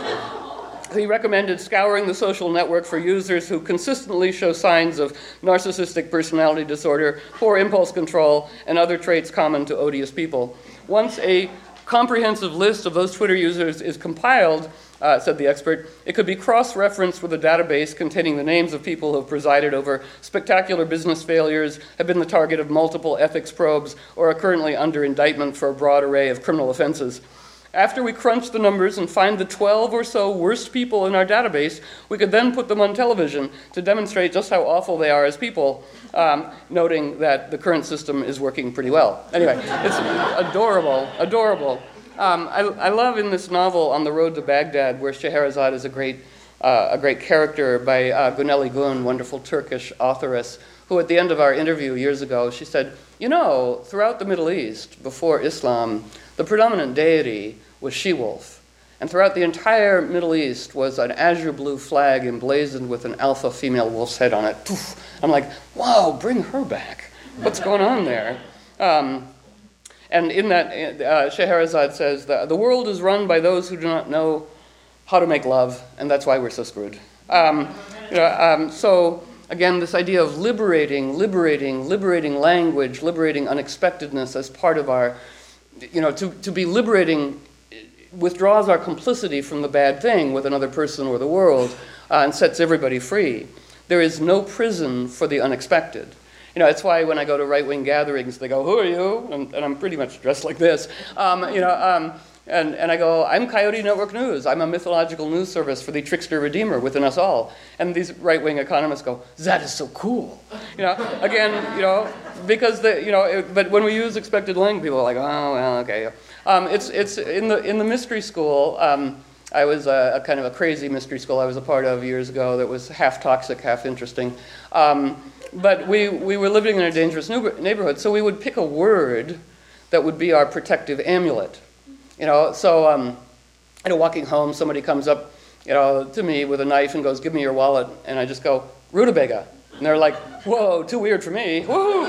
[SPEAKER 1] He recommended scouring the social network for users who consistently show signs of narcissistic personality disorder, poor impulse control, and other traits common to odious people. Once a comprehensive list of those Twitter users is compiled, uh, said the expert, it could be cross-referenced with a database containing the names of people who have presided over spectacular business failures, have been the target of multiple ethics probes, or are currently under indictment for a broad array of criminal offenses. After we crunch the numbers and find the twelve or so worst people in our database, we could then put them on television to demonstrate just how awful they are as people, um, noting that the current system is working pretty well. Anyway, it's adorable, adorable. Um, I, I love in this novel, On the Road to Baghdad, where Scheherazade is a great, uh, a great character by uh, Guneli Gun, wonderful Turkish authoress, who at the end of our interview years ago, she said, you know, throughout the Middle East, before Islam, the predominant deity was she-wolf. And throughout the entire Middle East was an azure blue flag emblazoned with an alpha female wolf's head on it. Poof. I'm like, wow, bring her back. What's going on there? Um, and in that, uh, Scheherazade says, the, the world is run by those who do not know how to make love, and that's why we're so screwed. Um, you know, um, so, again, this idea of liberating, liberating, liberating language, liberating unexpectedness as part of our, you know, to, to be liberating withdraws our complicity from the bad thing with another person or the world uh, and sets everybody free. There is no prison for the unexpected. You know, it's why when I go to right-wing gatherings, they go, who are you? And, and I'm pretty much dressed like this. Um, you know, um, and, and I go, I'm Coyote Network News. I'm a mythological news service for the trickster redeemer within us all. And these right-wing economists go, that is so cool. You know, again, you know, because the, you know, it, but when we use expected language, people are like, oh, well, okay. Um, it's, it's in the, in the mystery school, um, I was a, a kind of a crazy mystery school I was a part of years ago that was half toxic, half interesting. Um, but we, we were living in a dangerous neighborhood, so we would pick a word that would be our protective amulet. You know, so, um, you know, walking home, somebody comes up, you know, to me with a knife and goes, give me your wallet. And I just go, rutabaga. And they're like, whoa, too weird for me. Woo!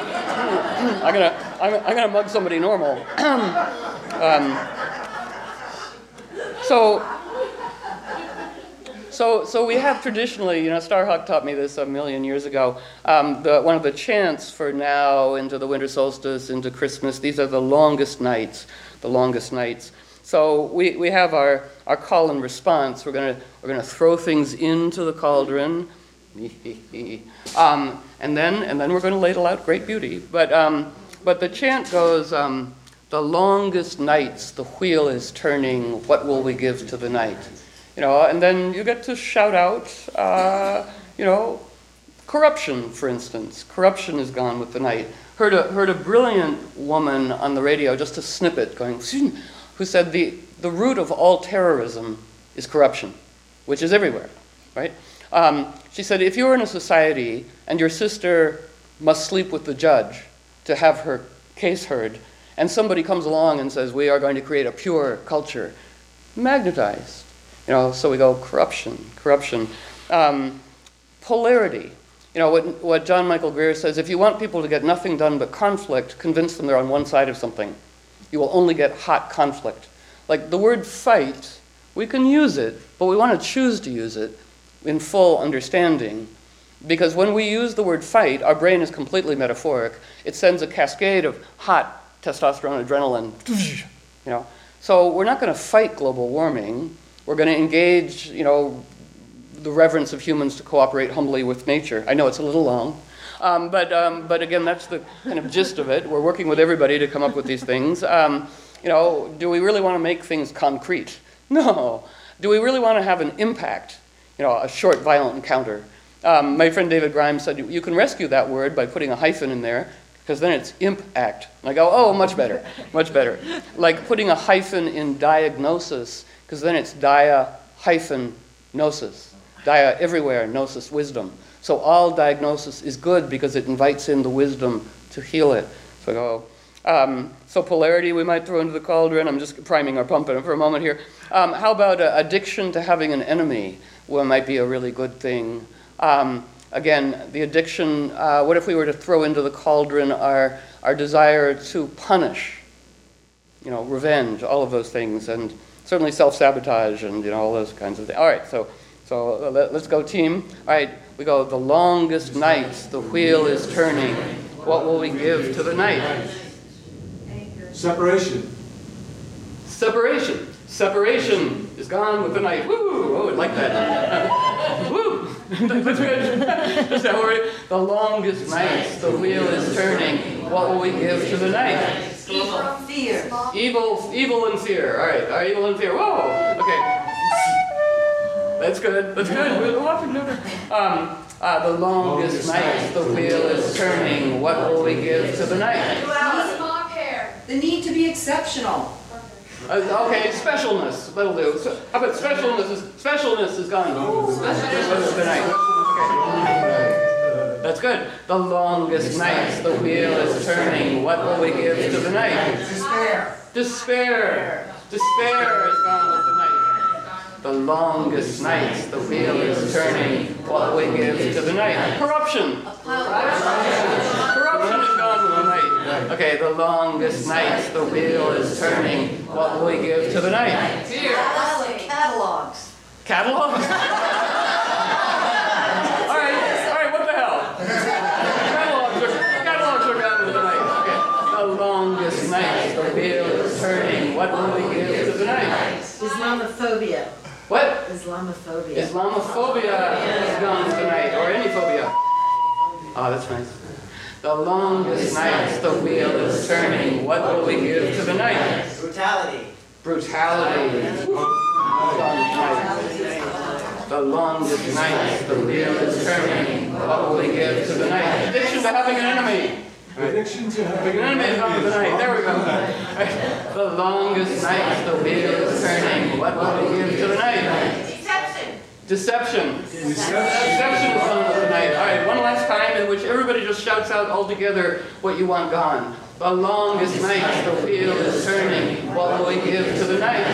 [SPEAKER 1] I'm gonna, I'm, I'm gonna mug somebody normal. um, so, So, so we have traditionally, you know, Starhawk taught me this a million years ago. Um, the, one of the chants for now into the winter solstice, into Christmas, these are the longest nights, the longest nights. So we, we have our, our call and response. We're gonna we're gonna throw things into the cauldron, um, and then and then we're gonna ladle out great beauty. But um, but the chant goes, um, the longest nights the wheel is turning. What will we give to the night? You know, and then you get to shout out, uh, you know, corruption, for instance. Corruption is gone with the night. Heard a heard a brilliant woman on the radio, just a snippet going, who said the, the root of all terrorism is corruption, which is everywhere, right? Um, she said, if you're in a society and your sister must sleep with the judge to have her case heard, and somebody comes along and says, we are going to create a pure culture, magnetized. You know, so we go corruption, corruption. Um, polarity. You know, what, what John Michael Greer says, if you want people to get nothing done but conflict, convince them they're on one side of something. You will only get hot conflict. Like the word fight, we can use it, but we want to choose to use it in full understanding. Because when we use the word fight, our brain is completely metaphoric. It sends a cascade of hot testosterone, adrenaline, you know. So we're not going to fight global warming. We're going to engage, you know, the reverence of humans to cooperate humbly with nature. I know it's a little long. Um, but, um, but again, that's the kind of gist of it. We're working with everybody to come up with these things. Um, you know, do we really want to make things concrete? No. Do we really want to have an impact? You know, a short, violent encounter. Um, my friend David Grimes said, you can rescue that word by putting a hyphen in there, because then it's impact. And I go, oh, much better, much better. Like putting a hyphen in diagnosis, because then it's dia hyphen gnosis. Dia everywhere, gnosis, wisdom. So all diagnosis is good because it invites in the wisdom to heal it. So I go, um, so polarity we might throw into the cauldron. I'm just priming our pump for a moment here. Um, how about uh, addiction to having an enemy? Well, might be a really good thing. Um, again, the addiction, uh, what if we were to throw into the cauldron our, our desire to punish? You know, revenge, all of those things, and certainly self-sabotage and, you know, all those kinds of things. All right, so, so let, let's go team. All right. We go, the longest nights the wheel is turning. What will we give to the night?
[SPEAKER 5] Separation.
[SPEAKER 1] Separation. Separation is gone with the night. Woo! Oh, I like that. Uh, woo! That's good. That's how we're, the longest nights the wheel is turning. What will we give to the night?
[SPEAKER 6] Evil. Fear.
[SPEAKER 1] Evil, evil and fear. All right, our evil and fear. Whoa! Okay. That's good. That's good. We're laughing over. Um, uh, the longest nights the wheel is turning. What will we give to the night?
[SPEAKER 6] The need to be exceptional.
[SPEAKER 1] Uh, okay, specialness. That'll do. So, how about specialness? Is, specialness is gone. Specialness. The night. Okay. That's good. The longest nights the wheel is turning. What will we give to the night?
[SPEAKER 6] Despair.
[SPEAKER 1] Despair. Despair is gone with the night. The longest nights the wheel is turning. What we give to the night? Corruption. Corruption is gone with the night. Okay, the longest nights the wheel is turning. What will we give to the night?
[SPEAKER 6] Fear. Catalogs.
[SPEAKER 1] Catalogs? all right, all right, what the hell? Catalogs are, catalogs are gone with the night. Okay, the longest nights the wheel is turning. What will we give to the night?
[SPEAKER 6] Islamophobia.
[SPEAKER 1] What?
[SPEAKER 6] Islamophobia.
[SPEAKER 1] Islamophobia is gone tonight, or any phobia. Oh, that's nice. The longest nights the wheel is turning. What will we give to the night?
[SPEAKER 7] Brutality.
[SPEAKER 1] Brutality. Gone tonight. The longest nights the wheel is turning. What will we give to the night? Addiction to having an enemy.
[SPEAKER 5] Addiction to having
[SPEAKER 1] an enemy is gone with the night. There we go. Right. The longest nights the wheel is turning. What will we give to the night?
[SPEAKER 6] Deception.
[SPEAKER 1] Deception. Deception is gone with the night. All right, one last time in which everybody just shouts out all together what you want gone. The longest nights the wheel is turning. What will we give to the night?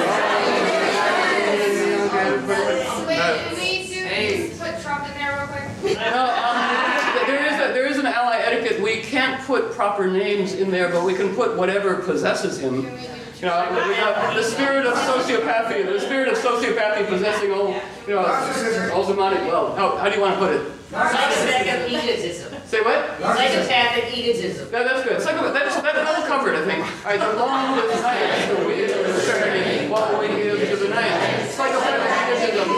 [SPEAKER 8] Wait, do we do put Trump in there real quick?
[SPEAKER 1] No, um, there is a, there is an ally etiquette. We can't put proper names in there, but we can put whatever possesses him. You know, we got the spirit of sociopathy, the spirit of sociopathy possessing all, you you know, all demonic, well, how, how do you want to put it?
[SPEAKER 5] Psychopathic egotism.
[SPEAKER 1] Say what?
[SPEAKER 5] Psychopathic egotism.
[SPEAKER 1] Yeah, that's good. Psycho, that's, that's well covered, I think. All right, the long with night, the wind is turning, what will we give to the night? Psychopathic egotism.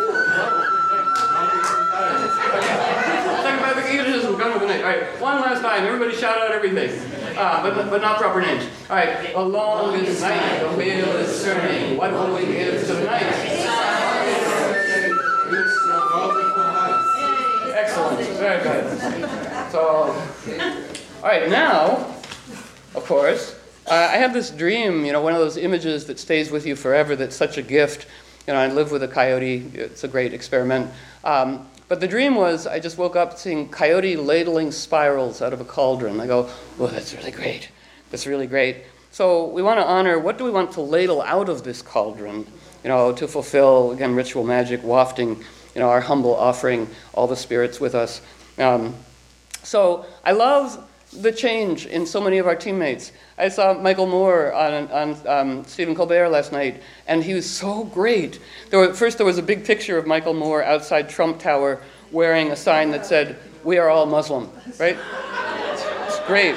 [SPEAKER 1] Psychopathic egotism, gone with the night. All right, one last time, everybody shout out everything. Uh, but, but not proper names. All right, the longest night, the wheel is turning, what will we give to the night? Excellent, very good. So, all right, now, of course, uh, I have this dream, you know, one of those images that stays with you forever, that's such a gift. You know, I live with a coyote, it's a great experiment. Um, but the dream was, I just woke up seeing coyote ladling spirals out of a cauldron. I go, oh, that's really great, that's really great. So we want to honor, what do we want to ladle out of this cauldron, you know, to fulfill, again, ritual magic, wafting, you know, our humble offering, all the spirits with us. Um, so I love the change in so many of our teammates. I saw Michael Moore on, on um, Stephen Colbert last night, and he was so great. There were, first, there was a big picture of Michael Moore outside Trump Tower wearing a sign that said, "We are all Muslim," right? It's, it's great.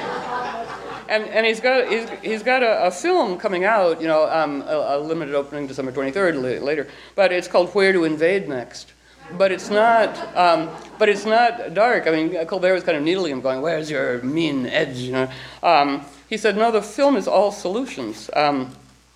[SPEAKER 1] And, and he's got, he's, he's got a, a film coming out, you know, um, a, a limited opening December twenty-third later, but it's called Where to Invade Next. But it's not. Um, but it's not dark. I mean, Colbert was kind of needling him, going, "Where's your mean edge?" You know. Um, he said, "No, the film is all solutions. Um,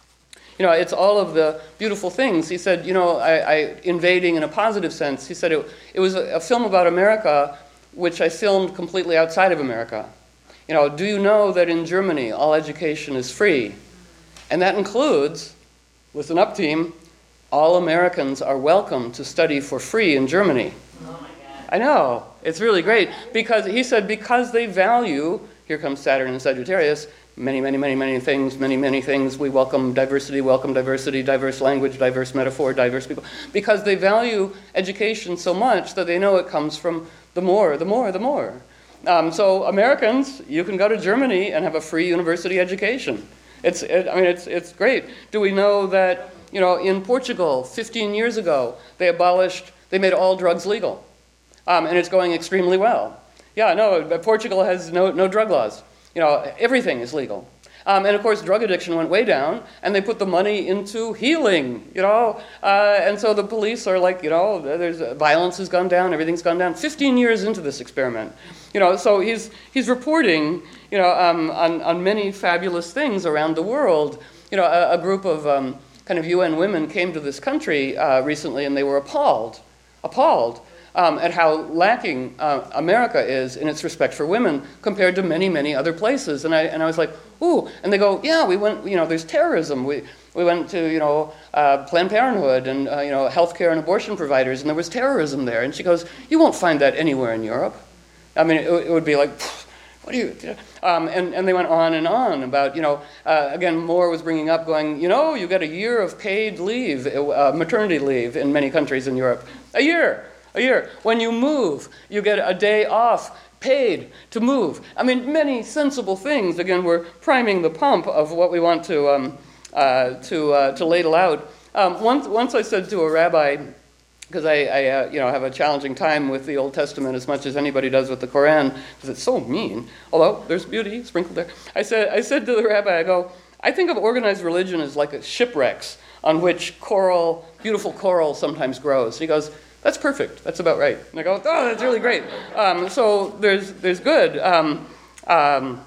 [SPEAKER 1] you know, it's all of the beautiful things." He said, "You know, I, I invading in a positive sense." He said it, it was a, a film about America, which I filmed completely outside of America. You know, do you know that in Germany all education is free, and that includes, listen up, team. All Americans are welcome to study for free in Germany.
[SPEAKER 5] Oh my God.
[SPEAKER 1] I know, it's really great, because he said because they value, here comes Saturn and Sagittarius, many, many, many, many things, many, many things. We welcome diversity, welcome diversity, diverse language, diverse metaphor, diverse people. Because they value education so much that they know it comes from the more, the more, the more. Um, so Americans, you can go to Germany and have a free university education. It's, it, I mean, it's, it's great. Do we know that, you know, in Portugal, fifteen years ago, they abolished, they made all drugs legal. Um, and it's going extremely well. Yeah, no, Portugal has no, no drug laws. You know, everything is legal. Um, and of course, drug addiction went way down, and they put the money into healing, you know. Uh, and so the police are like, you know, there's, uh, violence has gone down, everything's gone down. fifteen years into this experiment. You know, so he's, he's reporting, you know, um, on, on many fabulous things around the world. You know, a, a group of um, kind of U N women came to this country uh, recently, and they were appalled, appalled um, at how lacking uh, America is in its respect for women compared to many, many other places. And I, and I was like, ooh, and they go, yeah, we went, you know, there's terrorism. We, we went to, you know, uh, Planned Parenthood and, uh, you know, healthcare and abortion providers, and there was terrorism there. And she goes, you won't find that anywhere in Europe. I mean, it, it would be like, what do you, you know? um, and, and they went on and on about, you know, uh, again, Moore was bringing up going, you know, you get a year of paid leave, uh, maternity leave in many countries in Europe. A year, a year. When you move, you get a day off, paid to move. I mean, many sensible things. Again, we're priming the pump of what we want to, um, uh, to, uh, to ladle out. Um, once, once I said to a rabbi, because I, I uh, you know, have a challenging time with the Old Testament as much as anybody does with the Quran, because it's so mean, although there's beauty sprinkled there. I said, I said to the rabbi, I go, I think of organized religion as like a shipwrecks on which coral, beautiful coral sometimes grows. And he goes, that's perfect, that's about right. And I go, oh, that's really great. Um, so there's, there's good. Um, um,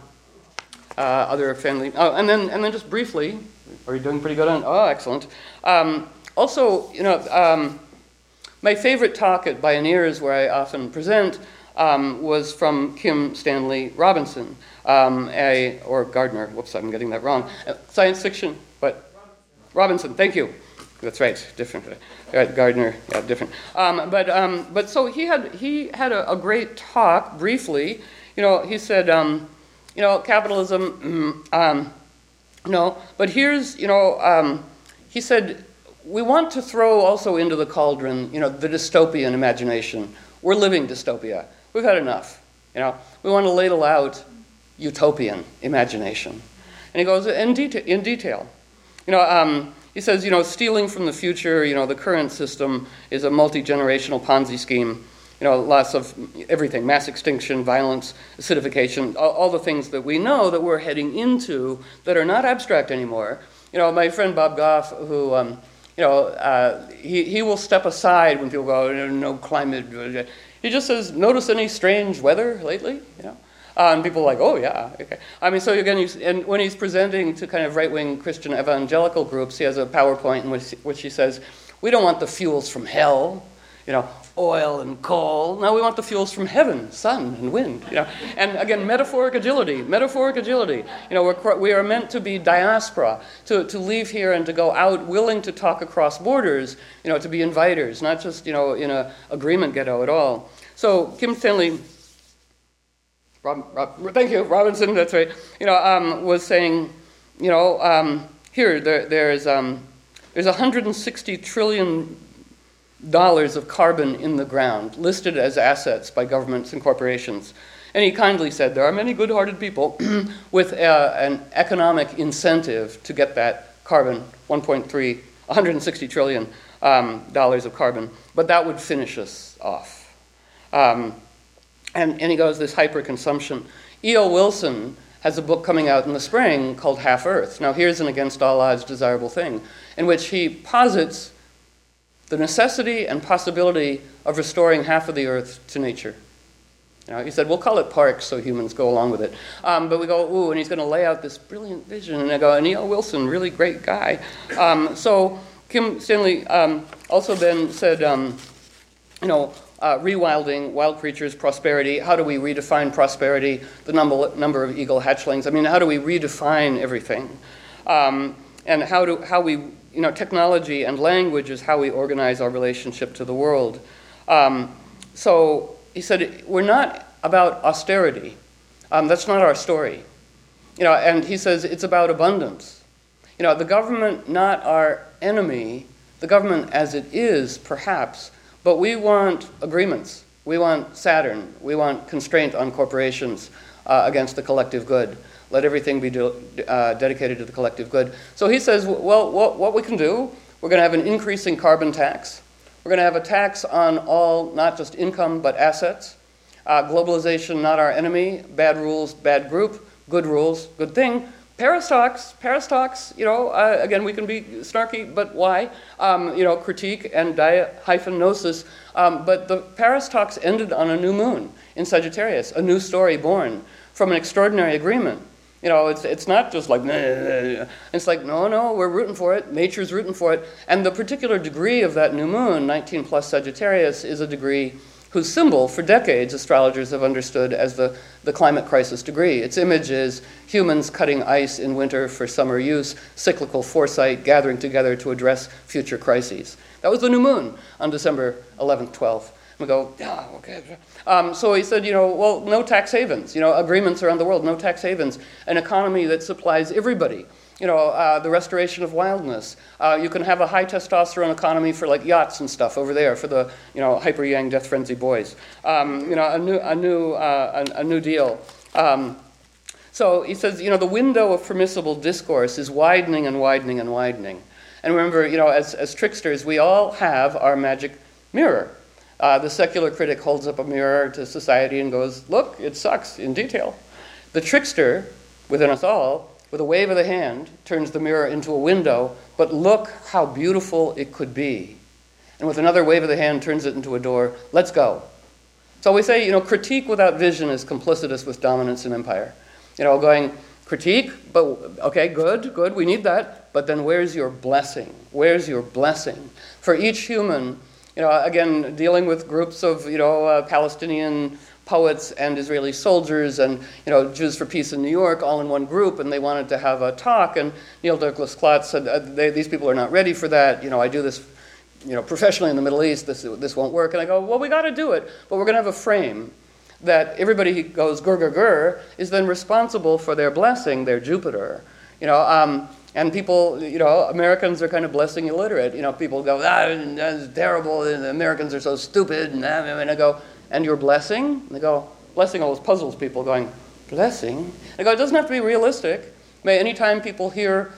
[SPEAKER 1] uh, other family, oh, and then, and then just briefly, are you doing pretty good on, oh, excellent. Um, also, you know, um, my favorite talk at Bioneers, where I often present, um, was from Kim Stanley Robinson, um, a, or Gardner, whoops, I'm getting that wrong. Uh, science fiction, what? Robinson, thank you. That's right, different. Right, Gardner, yeah, different. Um, but, um, but so he had, he had a, a great talk, briefly. You know, he said, um, you know, capitalism, mm, um, no, but here's, you know, um, he said, we want to throw also into the cauldron, you know, the dystopian imagination. We're living dystopia. We've had enough, you know. We want to ladle out utopian imagination. And he goes, in, deta in detail. You know, um, he says, you know, stealing from the future, you know, the current system is a multi-generational Ponzi scheme. You know, lots of everything, mass extinction, violence, acidification, all, all the things that we know that we're heading into that are not abstract anymore. You know, my friend Bob Goff, who, um, you know, uh, he, he will step aside when people go, no, no climate. He just says, notice any strange weather lately? You know, uh, and people are like, oh yeah, okay. I mean, so again, he's, and when he's presenting to kind of right-wing Christian evangelical groups, he has a PowerPoint in which, which he says, we don't want the fuels from hell, you know, oil and coal. No, we want the fuels from heaven, sun and wind. You know, and again, metaphoric agility, metaphoric agility. You know, we're, we are meant to be diaspora, to, to leave here and to go out, willing to talk across borders. You know, to be inviters, not just you know in a agreement ghetto at all. So Kim Stanley, Rob, Rob, thank you, Robinson. That's right. You know, um, was saying, you know, um, here there there's um, there's one hundred sixty trillion dollars of carbon in the ground, listed as assets by governments and corporations. And he kindly said, there are many good-hearted people with uh, an economic incentive to get that carbon, one point three, one hundred sixty trillion um, dollars of carbon, but that would finish us off. Um, and, and he goes, this hyper-consumption. E O Wilson has a book coming out in the spring called Half Earth. Now here's an against all odds desirable thing, in which he posits the necessity and possibility of restoring half of the earth to nature. You know, he said, we'll call it parks so humans go along with it. Um, but we go, ooh, and he's going to lay out this brilliant vision. And I go, and E O Wilson, really great guy. Um, so Kim Stanley um, also then said, um, you know, uh, rewilding, wild creatures, prosperity. How do we redefine prosperity? The number, number of eagle hatchlings. I mean, how do we redefine everything? Um, and how do how we You know, technology and language is how we organize our relationship to the world. Um, so he said, we're not about austerity. Um, that's not our story. You know, and he says it's about abundance. You know, the government not our enemy, the government as it is, perhaps, but we want agreements. We want Saturn. We want constraint on corporations uh, against the collective good. Let everything be de uh, dedicated to the collective good. So he says, well, what, what we can do, we're going to have an increasing carbon tax. We're going to have a tax on all, not just income, but assets. Uh, globalization, not our enemy. Bad rules, bad group. Good rules, good thing. Paris talks, Paris talks, you know, uh, again, we can be snarky, but why? Um, you know, critique and dia-hyphen-gnosis. Um, but the Paris talks ended on a new moon in Sagittarius, a new story born from an extraordinary agreement. You know, it's, it's not just like, nah, nah, nah. It's like, no, no, we're rooting for it. Nature's rooting for it. And the particular degree of that new moon, nineteen plus Sagittarius, is a degree whose symbol, for decades, astrologers have understood as the, the climate crisis degree. Its image is humans cutting ice in winter for summer use, cyclical foresight, gathering together to address future crises. That was the new moon on December eleventh, twelfth. We go, yeah, okay. Um, so he said, you know, well, no tax havens. You know, agreements around the world, no tax havens. An economy that supplies everybody. You know, uh, the restoration of wildness. Uh, you can have a high testosterone economy for like yachts and stuff over there for the, you know, hyper yang death frenzy boys. Um, you know, a new, a new, uh, a, a new deal. Um, so he says, you know, the window of permissible discourse is widening and widening and widening. And remember, you know, as, as tricksters, we all have our magic mirror. Uh, the secular critic holds up a mirror to society and goes, look, it sucks in detail. The trickster within us all, with a wave of the hand, turns the mirror into a window, but look how beautiful it could be. And with another wave of the hand, turns it into a door. Let's go. So we say, you know, critique without vision is complicitous with dominance and empire. You know, going, critique, but okay, good, good, we need that, but then where's your blessing? Where's your blessing? For each human, you know, again, dealing with groups of, you know, uh, Palestinian poets and Israeli soldiers and, you know, Jews for Peace in New York all in one group, and they wanted to have a talk, and Neil Douglas Klotz said, uh, they, these people are not ready for that. You know, I do this, you know, professionally in the Middle East, this, this won't work. And I go, well, we got to do it, but we're going to have a frame that everybody who goes gur, gur, gur is then responsible for their blessing, their Jupiter. You know, um, and people, you know, Americans are kind of blessing illiterate. You know, people go, ah, that's terrible, and the Americans are so stupid, and, and I go, and your blessing? And they go, blessing always puzzles people, going, blessing? I go, it doesn't have to be realistic. May anytime people hear,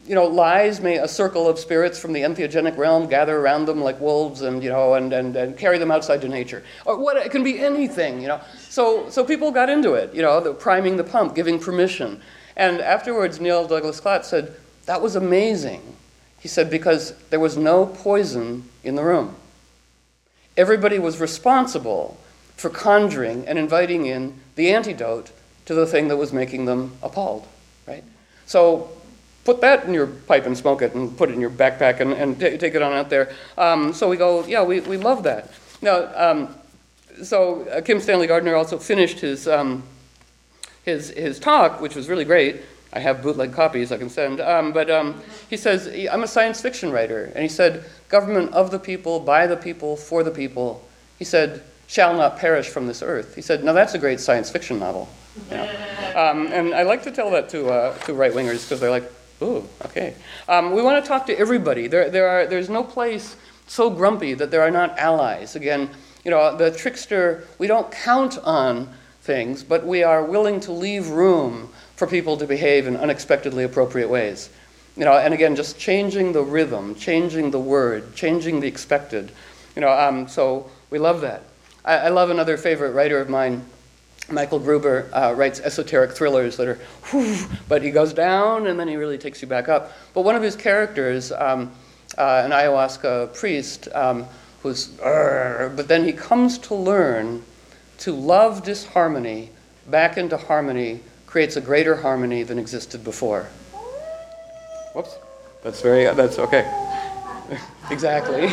[SPEAKER 1] you know, lies may a circle of spirits from the entheogenic realm gather around them like wolves, and you know, and, and, and carry them outside to nature, or what it can be anything, you know. So so people got into it, you know, the priming the pump, giving permission, and afterwards Neil Douglas Klatt said that was amazing. He said because there was no poison in the room. Everybody was responsible for conjuring and inviting in the antidote to the thing that was making them appalled, right? So put that in your pipe and smoke it and put it in your backpack and, and t- take it on out there. Um, so we go, yeah, we, we love that. Now, um, so uh, Kim Stanley Gardner also finished his, um, his, his talk, which was really great. I have bootleg copies I can send. Um, but um, he says, I'm a science fiction writer. And he said, government of the people, by the people, for the people. He said, shall not perish from this earth. He said, now that's a great science fiction novel. You know? um, and I like to tell that to, uh, to right-wingers because they're like, ooh, okay. Um, we want to talk to everybody. There, there are, there's no place so grumpy that there are not allies. Again, you know, the trickster, we don't count on things, but we are willing to leave room for people to behave in unexpectedly appropriate ways. You know, and again, just changing the rhythm, changing the word, changing the expected. You know, um, so we love that. I, I love another favorite writer of mine, Michael Gruber, uh, writes esoteric thrillers that are, whew, but he goes down and then he really takes you back up. But one of his characters, um, uh, an ayahuasca priest, um, who's, but then he comes to learn to love disharmony back into harmony creates a greater harmony than existed before. Whoops, that's very, that's okay. Exactly.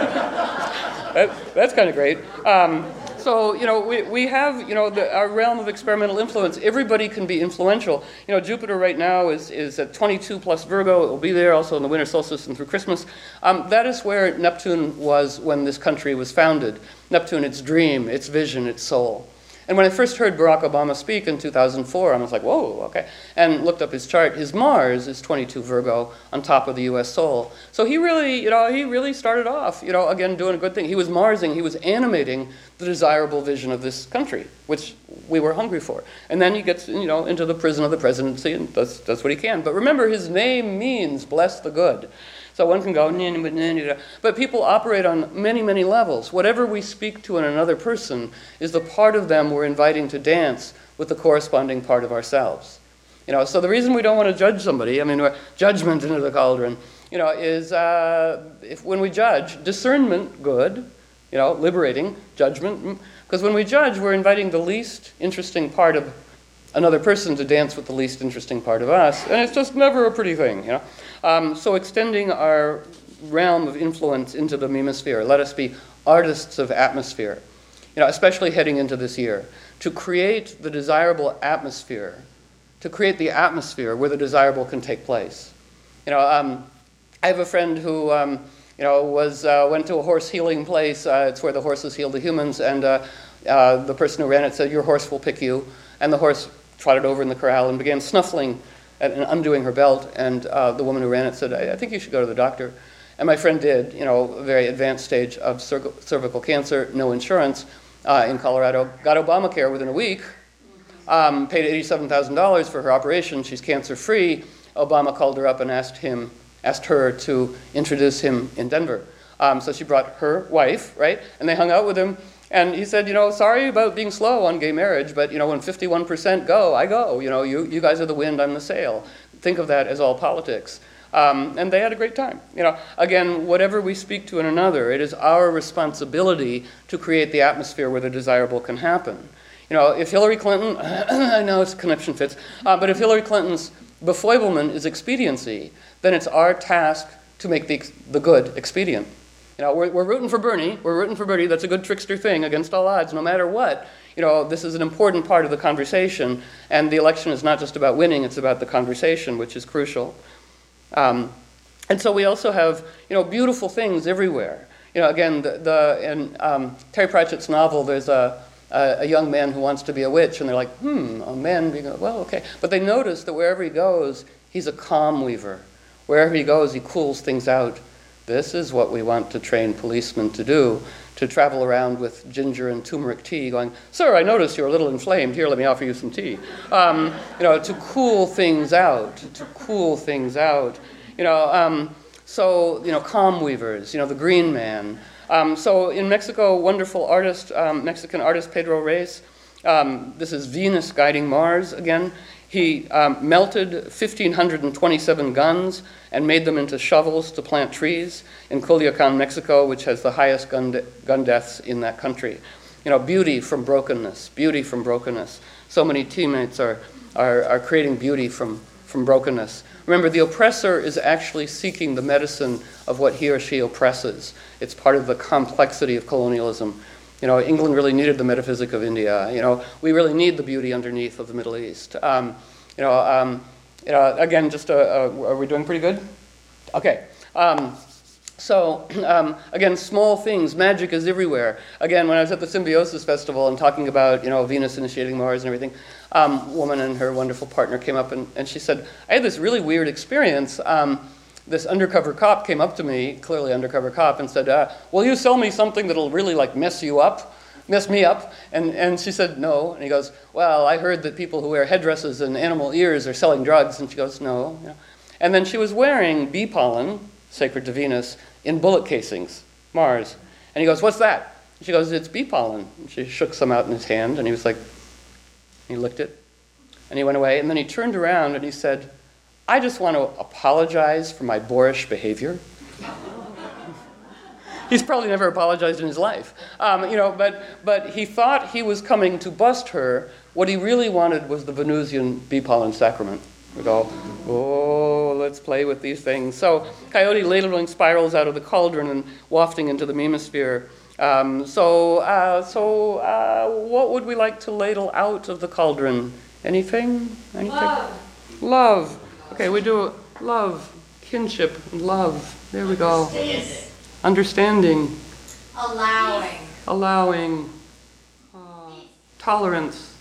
[SPEAKER 1] that, that's kind of great. Um, So, you know, we, we have, you know, the, our realm of experimental influence. Everybody can be influential. You know, Jupiter right now is, is at twenty-two plus Virgo. It will be there also in the winter solstice and through Christmas. Um, that is where Neptune was when this country was founded. Neptune, its dream, its vision, its soul. And when I first heard Barack Obama speak in two thousand four, I was like, whoa, okay. And looked up his chart. His Mars is twenty-two Virgo on top of the U S soul. So he really, you know, he really started off, you know, again, doing a good thing. He was Marsing, he was animating the desirable vision of this country, which we were hungry for. And then he gets, you know, into the prison of the presidency and does, does what he can. But remember, his name means bless the good. So one can go, but people operate on many, many levels. Whatever we speak to in another person is the part of them we're inviting to dance with the corresponding part of ourselves. You know, so the reason we don't want to judge somebody, I mean, we're judgment into the cauldron, you know, is uh, if when we judge, discernment, good, you know, liberating, judgment, because when we judge, we're inviting the least interesting part of another person to dance with the least interesting part of us, and it's just never a pretty thing, you know. Um, so extending our realm of influence into the memosphere, let us be artists of atmosphere, you know, especially heading into this year, to create the desirable atmosphere, to create the atmosphere where the desirable can take place. You know, um, I have a friend who, um, you know, was uh, went to a horse healing place. Uh, it's where the horses heal the humans, and uh, uh, the person who ran it said, "Your horse will pick you," and the horse trotted over in the corral and began snuffling and undoing her belt, and uh, the woman who ran it said, I, I think you should go to the doctor. And my friend did, you know, a very advanced stage of cerv- cervical cancer, no insurance uh, in Colorado, got Obamacare within a week, um, paid eighty-seven thousand dollars for her operation, she's cancer-free. Obama called her up and asked him, asked her to introduce him in Denver. Um, so she brought her wife, right, and they hung out with him. And he said, you know, sorry about being slow on gay marriage, but, you know, when fifty-one percent go, I go. You know, you, you guys are the wind, I'm the sail. Think of that as all politics. Um, and they had a great time. You know, again, whatever we speak to in another, it is our responsibility to create the atmosphere where the desirable can happen. You know, if Hillary Clinton, I know it's conniption fits, uh, but if Hillary Clinton's befoilement is expediency, then it's our task to make the, the good expedient. You know, we're, we're rooting for Bernie. We're rooting for Bernie. That's a good trickster thing against all odds, no matter what. You know, this is an important part of the conversation, and the election is not just about winning, it's about the conversation, which is crucial. Um, and so we also have, you know, beautiful things everywhere. You know, again, the, the in um, Terry Pratchett's novel, there's a, a, a young man who wants to be a witch, and they're like, hmm, a man being a, well, okay. But they notice that wherever he goes, he's a calm weaver. Wherever he goes, he cools things out. This is what we want to train policemen to do, to travel around with ginger and turmeric tea going, sir, I notice you're a little inflamed. Here, let me offer you some tea. Um, you know, to cool things out, to cool things out. You know, um, so, you know, calm weavers, you know, the green man. Um, so in Mexico, wonderful artist, um, Mexican artist Pedro Reyes, um, this is Venus guiding Mars again. He um, melted fifteen twenty-seven guns and made them into shovels to plant trees in Culiacan, Mexico, which has the highest gun, de- gun deaths in that country. You know, beauty from brokenness, beauty from brokenness. So many teammates are, are, are creating beauty from, from brokenness. Remember, the oppressor is actually seeking the medicine of what he or she oppresses. It's part of the complexity of colonialism. You know, England really needed the metaphysic of India. You know, we really need the beauty underneath of the Middle East. Um, you know, um, you know, again, just uh, uh, are we doing pretty good? Okay. Um, so um, again, small things. Magic is everywhere. Again, when I was at the Symbiosis Festival and talking about, you know, Venus initiating Mars and everything, um, a woman and her wonderful partner came up and, and she said, I had this really weird experience. Um, this undercover cop came up to me, clearly undercover cop, and said, uh, will you sell me something that'll really like mess you up? Mess me up? And, and she said, no. And he goes, well, I heard that people who wear headdresses and animal ears are selling drugs. And she goes, no. Yeah. And then she was wearing bee pollen, sacred to Venus, in bullet casings, Mars. And he goes, what's that? And she goes, it's bee pollen. And she shook some out in his hand, and he was like, he licked it, and he went away. And then he turned around and he said, I just want to apologize for my boorish behavior. He's probably never apologized in his life. Um, you know, but, but he thought he was coming to bust her. What he really wanted was the Venusian bee pollen sacrament. We go, oh, let's play with these things. So Coyote ladling spirals out of the cauldron and wafting into the memosphere. Um, so uh, so uh, what would we like to ladle out of the cauldron? Anything? Anything?
[SPEAKER 5] Love.
[SPEAKER 1] Love. Okay, we do love, kinship, and love. There we go. Understanding,
[SPEAKER 8] Allowing.
[SPEAKER 1] allowing, uh, tolerance.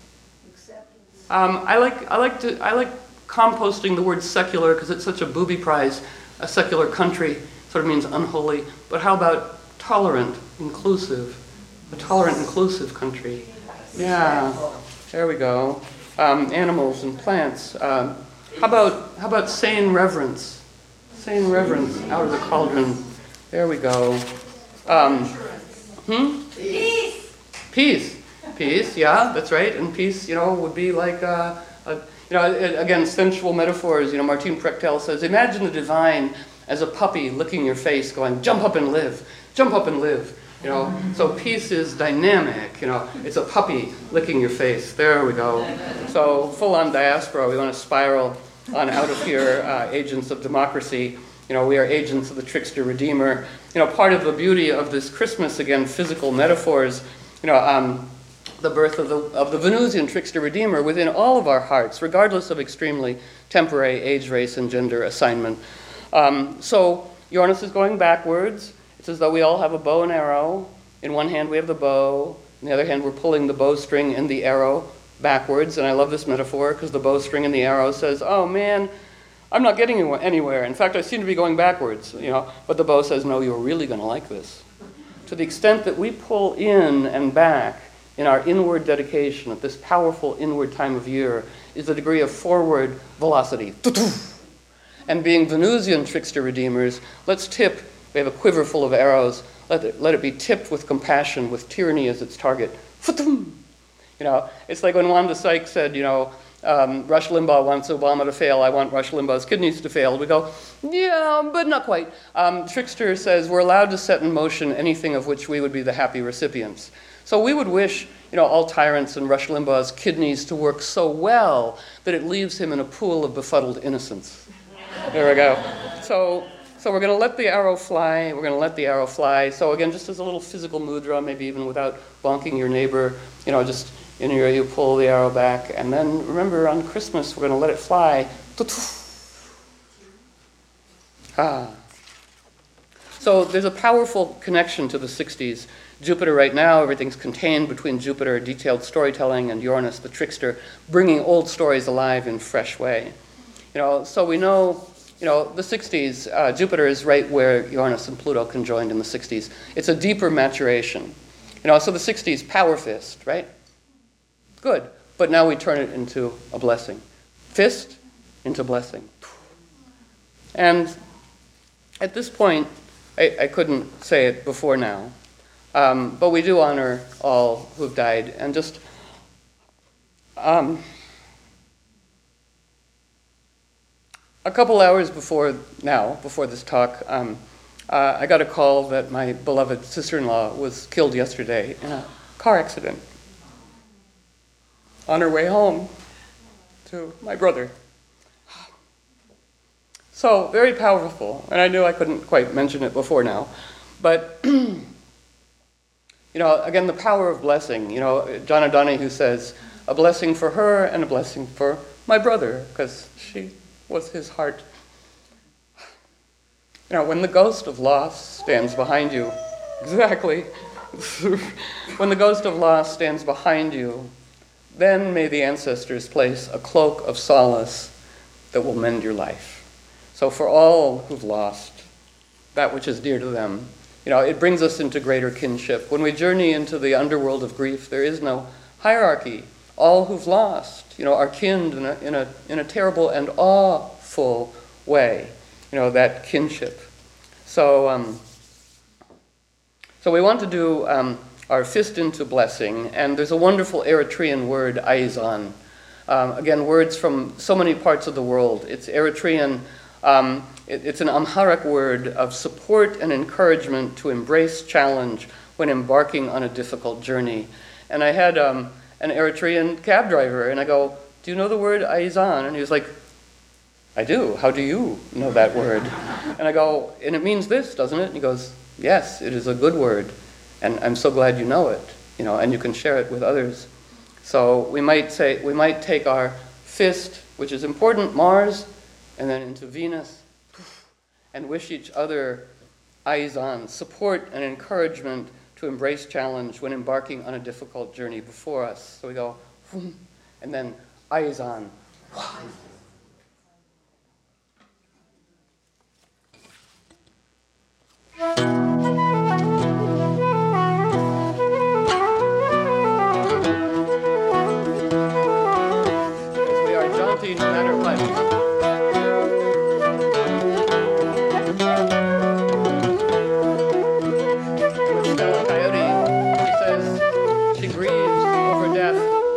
[SPEAKER 1] Um, I like I like to I like composting the word secular because it's such a booby prize. A secular country sort of means unholy. But how about tolerant, inclusive? A tolerant, inclusive country. Yeah, there we go. Um, animals and plants. Um, how about how about sane reverence? Sane reverence out of the cauldron. There we go. Um, hmm?
[SPEAKER 8] Peace.
[SPEAKER 1] Peace. Peace, yeah, that's right. And peace, you know, would be like, uh, a, you know, again, sensual metaphors. You know, Martin Prechtel says, imagine the divine as a puppy licking your face going, jump up and live, jump up and live. You know, so peace is dynamic, you know, it's a puppy licking your face. There we go. So full-on diaspora, we want to spiral on out of here, uh, agents of democracy. You know, we are agents of the trickster redeemer. You know, part of the beauty of this Christmas, again, physical metaphors, you know, um, the birth of the, of the Venusian trickster redeemer within all of our hearts, regardless of extremely temporary age, race, and gender assignment. Um, so Uranus is going backwards. It's as though we all have a bow and arrow. In one hand we have the bow. In the other hand we're pulling the bowstring and the arrow backwards. And I love this metaphor because the bowstring and the arrow says, oh man, I'm not getting anywhere. In fact, I seem to be going backwards. You know, but the bow says, no, you're really going to like this. To the extent that we pull in and back in our inward dedication at this powerful inward time of year is the degree of forward velocity. And being Venusian trickster redeemers, let's tip. We have a quiver full of arrows. Let it, let it be tipped with compassion, with tyranny as its target. You know, it's like when Wanda Sykes said, you know, um, Rush Limbaugh wants Obama to fail. I want Rush Limbaugh's kidneys to fail. We go, yeah, but not quite. Um, Trickster says we're allowed to set in motion anything of which we would be the happy recipients. So we would wish, you know, all tyrants and Rush Limbaugh's kidneys to work so well that it leaves him in a pool of befuddled innocence. There we go. So. So we're going to let the arrow fly. We're going to let the arrow fly. So again, just as a little physical mudra, maybe even without bonking your neighbor, you know, just in your, you pull the arrow back. And then remember, on Christmas, we're going to let it fly. Ah. So there's a powerful connection to the sixties. Jupiter right now, everything's contained between Jupiter, detailed storytelling, and Uranus, the trickster, bringing old stories alive in fresh way. You know, so we know. You know, the sixties, uh, Jupiter is right where Uranus and Pluto conjoined in the sixties. It's a deeper maturation. You know, so the sixties, power fist, right? Good. But now we turn it into a blessing. Fist into blessing. And at this point, I, I couldn't say it before now, um, but we do honor all who've died. And just um, a couple hours before now, before this talk, um, uh, I got a call that my beloved sister-in-law was killed yesterday in a car accident on her way home to my brother. So, very powerful, and I knew I couldn't quite mention it before now, but, you know, again, the power of blessing. You know, John O'Donohue says, a blessing for her and a blessing for my brother, because she was his heart. You know, when the ghost of loss stands behind you, exactly, when the ghost of loss stands behind you, then may the ancestors place a cloak of solace that will mend your life. So for all who've lost that which is dear to them, you know, it brings us into greater kinship. When we journey into the underworld of grief, there is no hierarchy. All who've lost, you know, are kinned in a, in a, in a terrible and awful way, you know, that kinship. So, um, so we want to do um, our fist into blessing, and there's a wonderful Eritrean word, aizan. Um, again, words from so many parts of the world. It's Eritrean. Um, it, it's an Amharic word of support and encouragement to embrace challenge when embarking on a difficult journey. And I had um, an Eritrean cab driver, and I go, do you know the word aizan? And he was like, I do. How do you know that word? And I go, and it means this, doesn't it? And he goes, yes, it is a good word, and I'm so glad you know it, you know, and you can share it with others. So we might say, we might take our fist, which is important, Mars, and then into Venus, and wish each other aizan, support and encouragement to embrace challenge when embarking on a difficult journey before us. So we go, and then aizan. We are jaunty no matter what.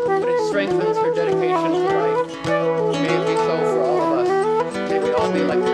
[SPEAKER 1] Strengthens her dedication to life. May it be so for all of us. May we all be like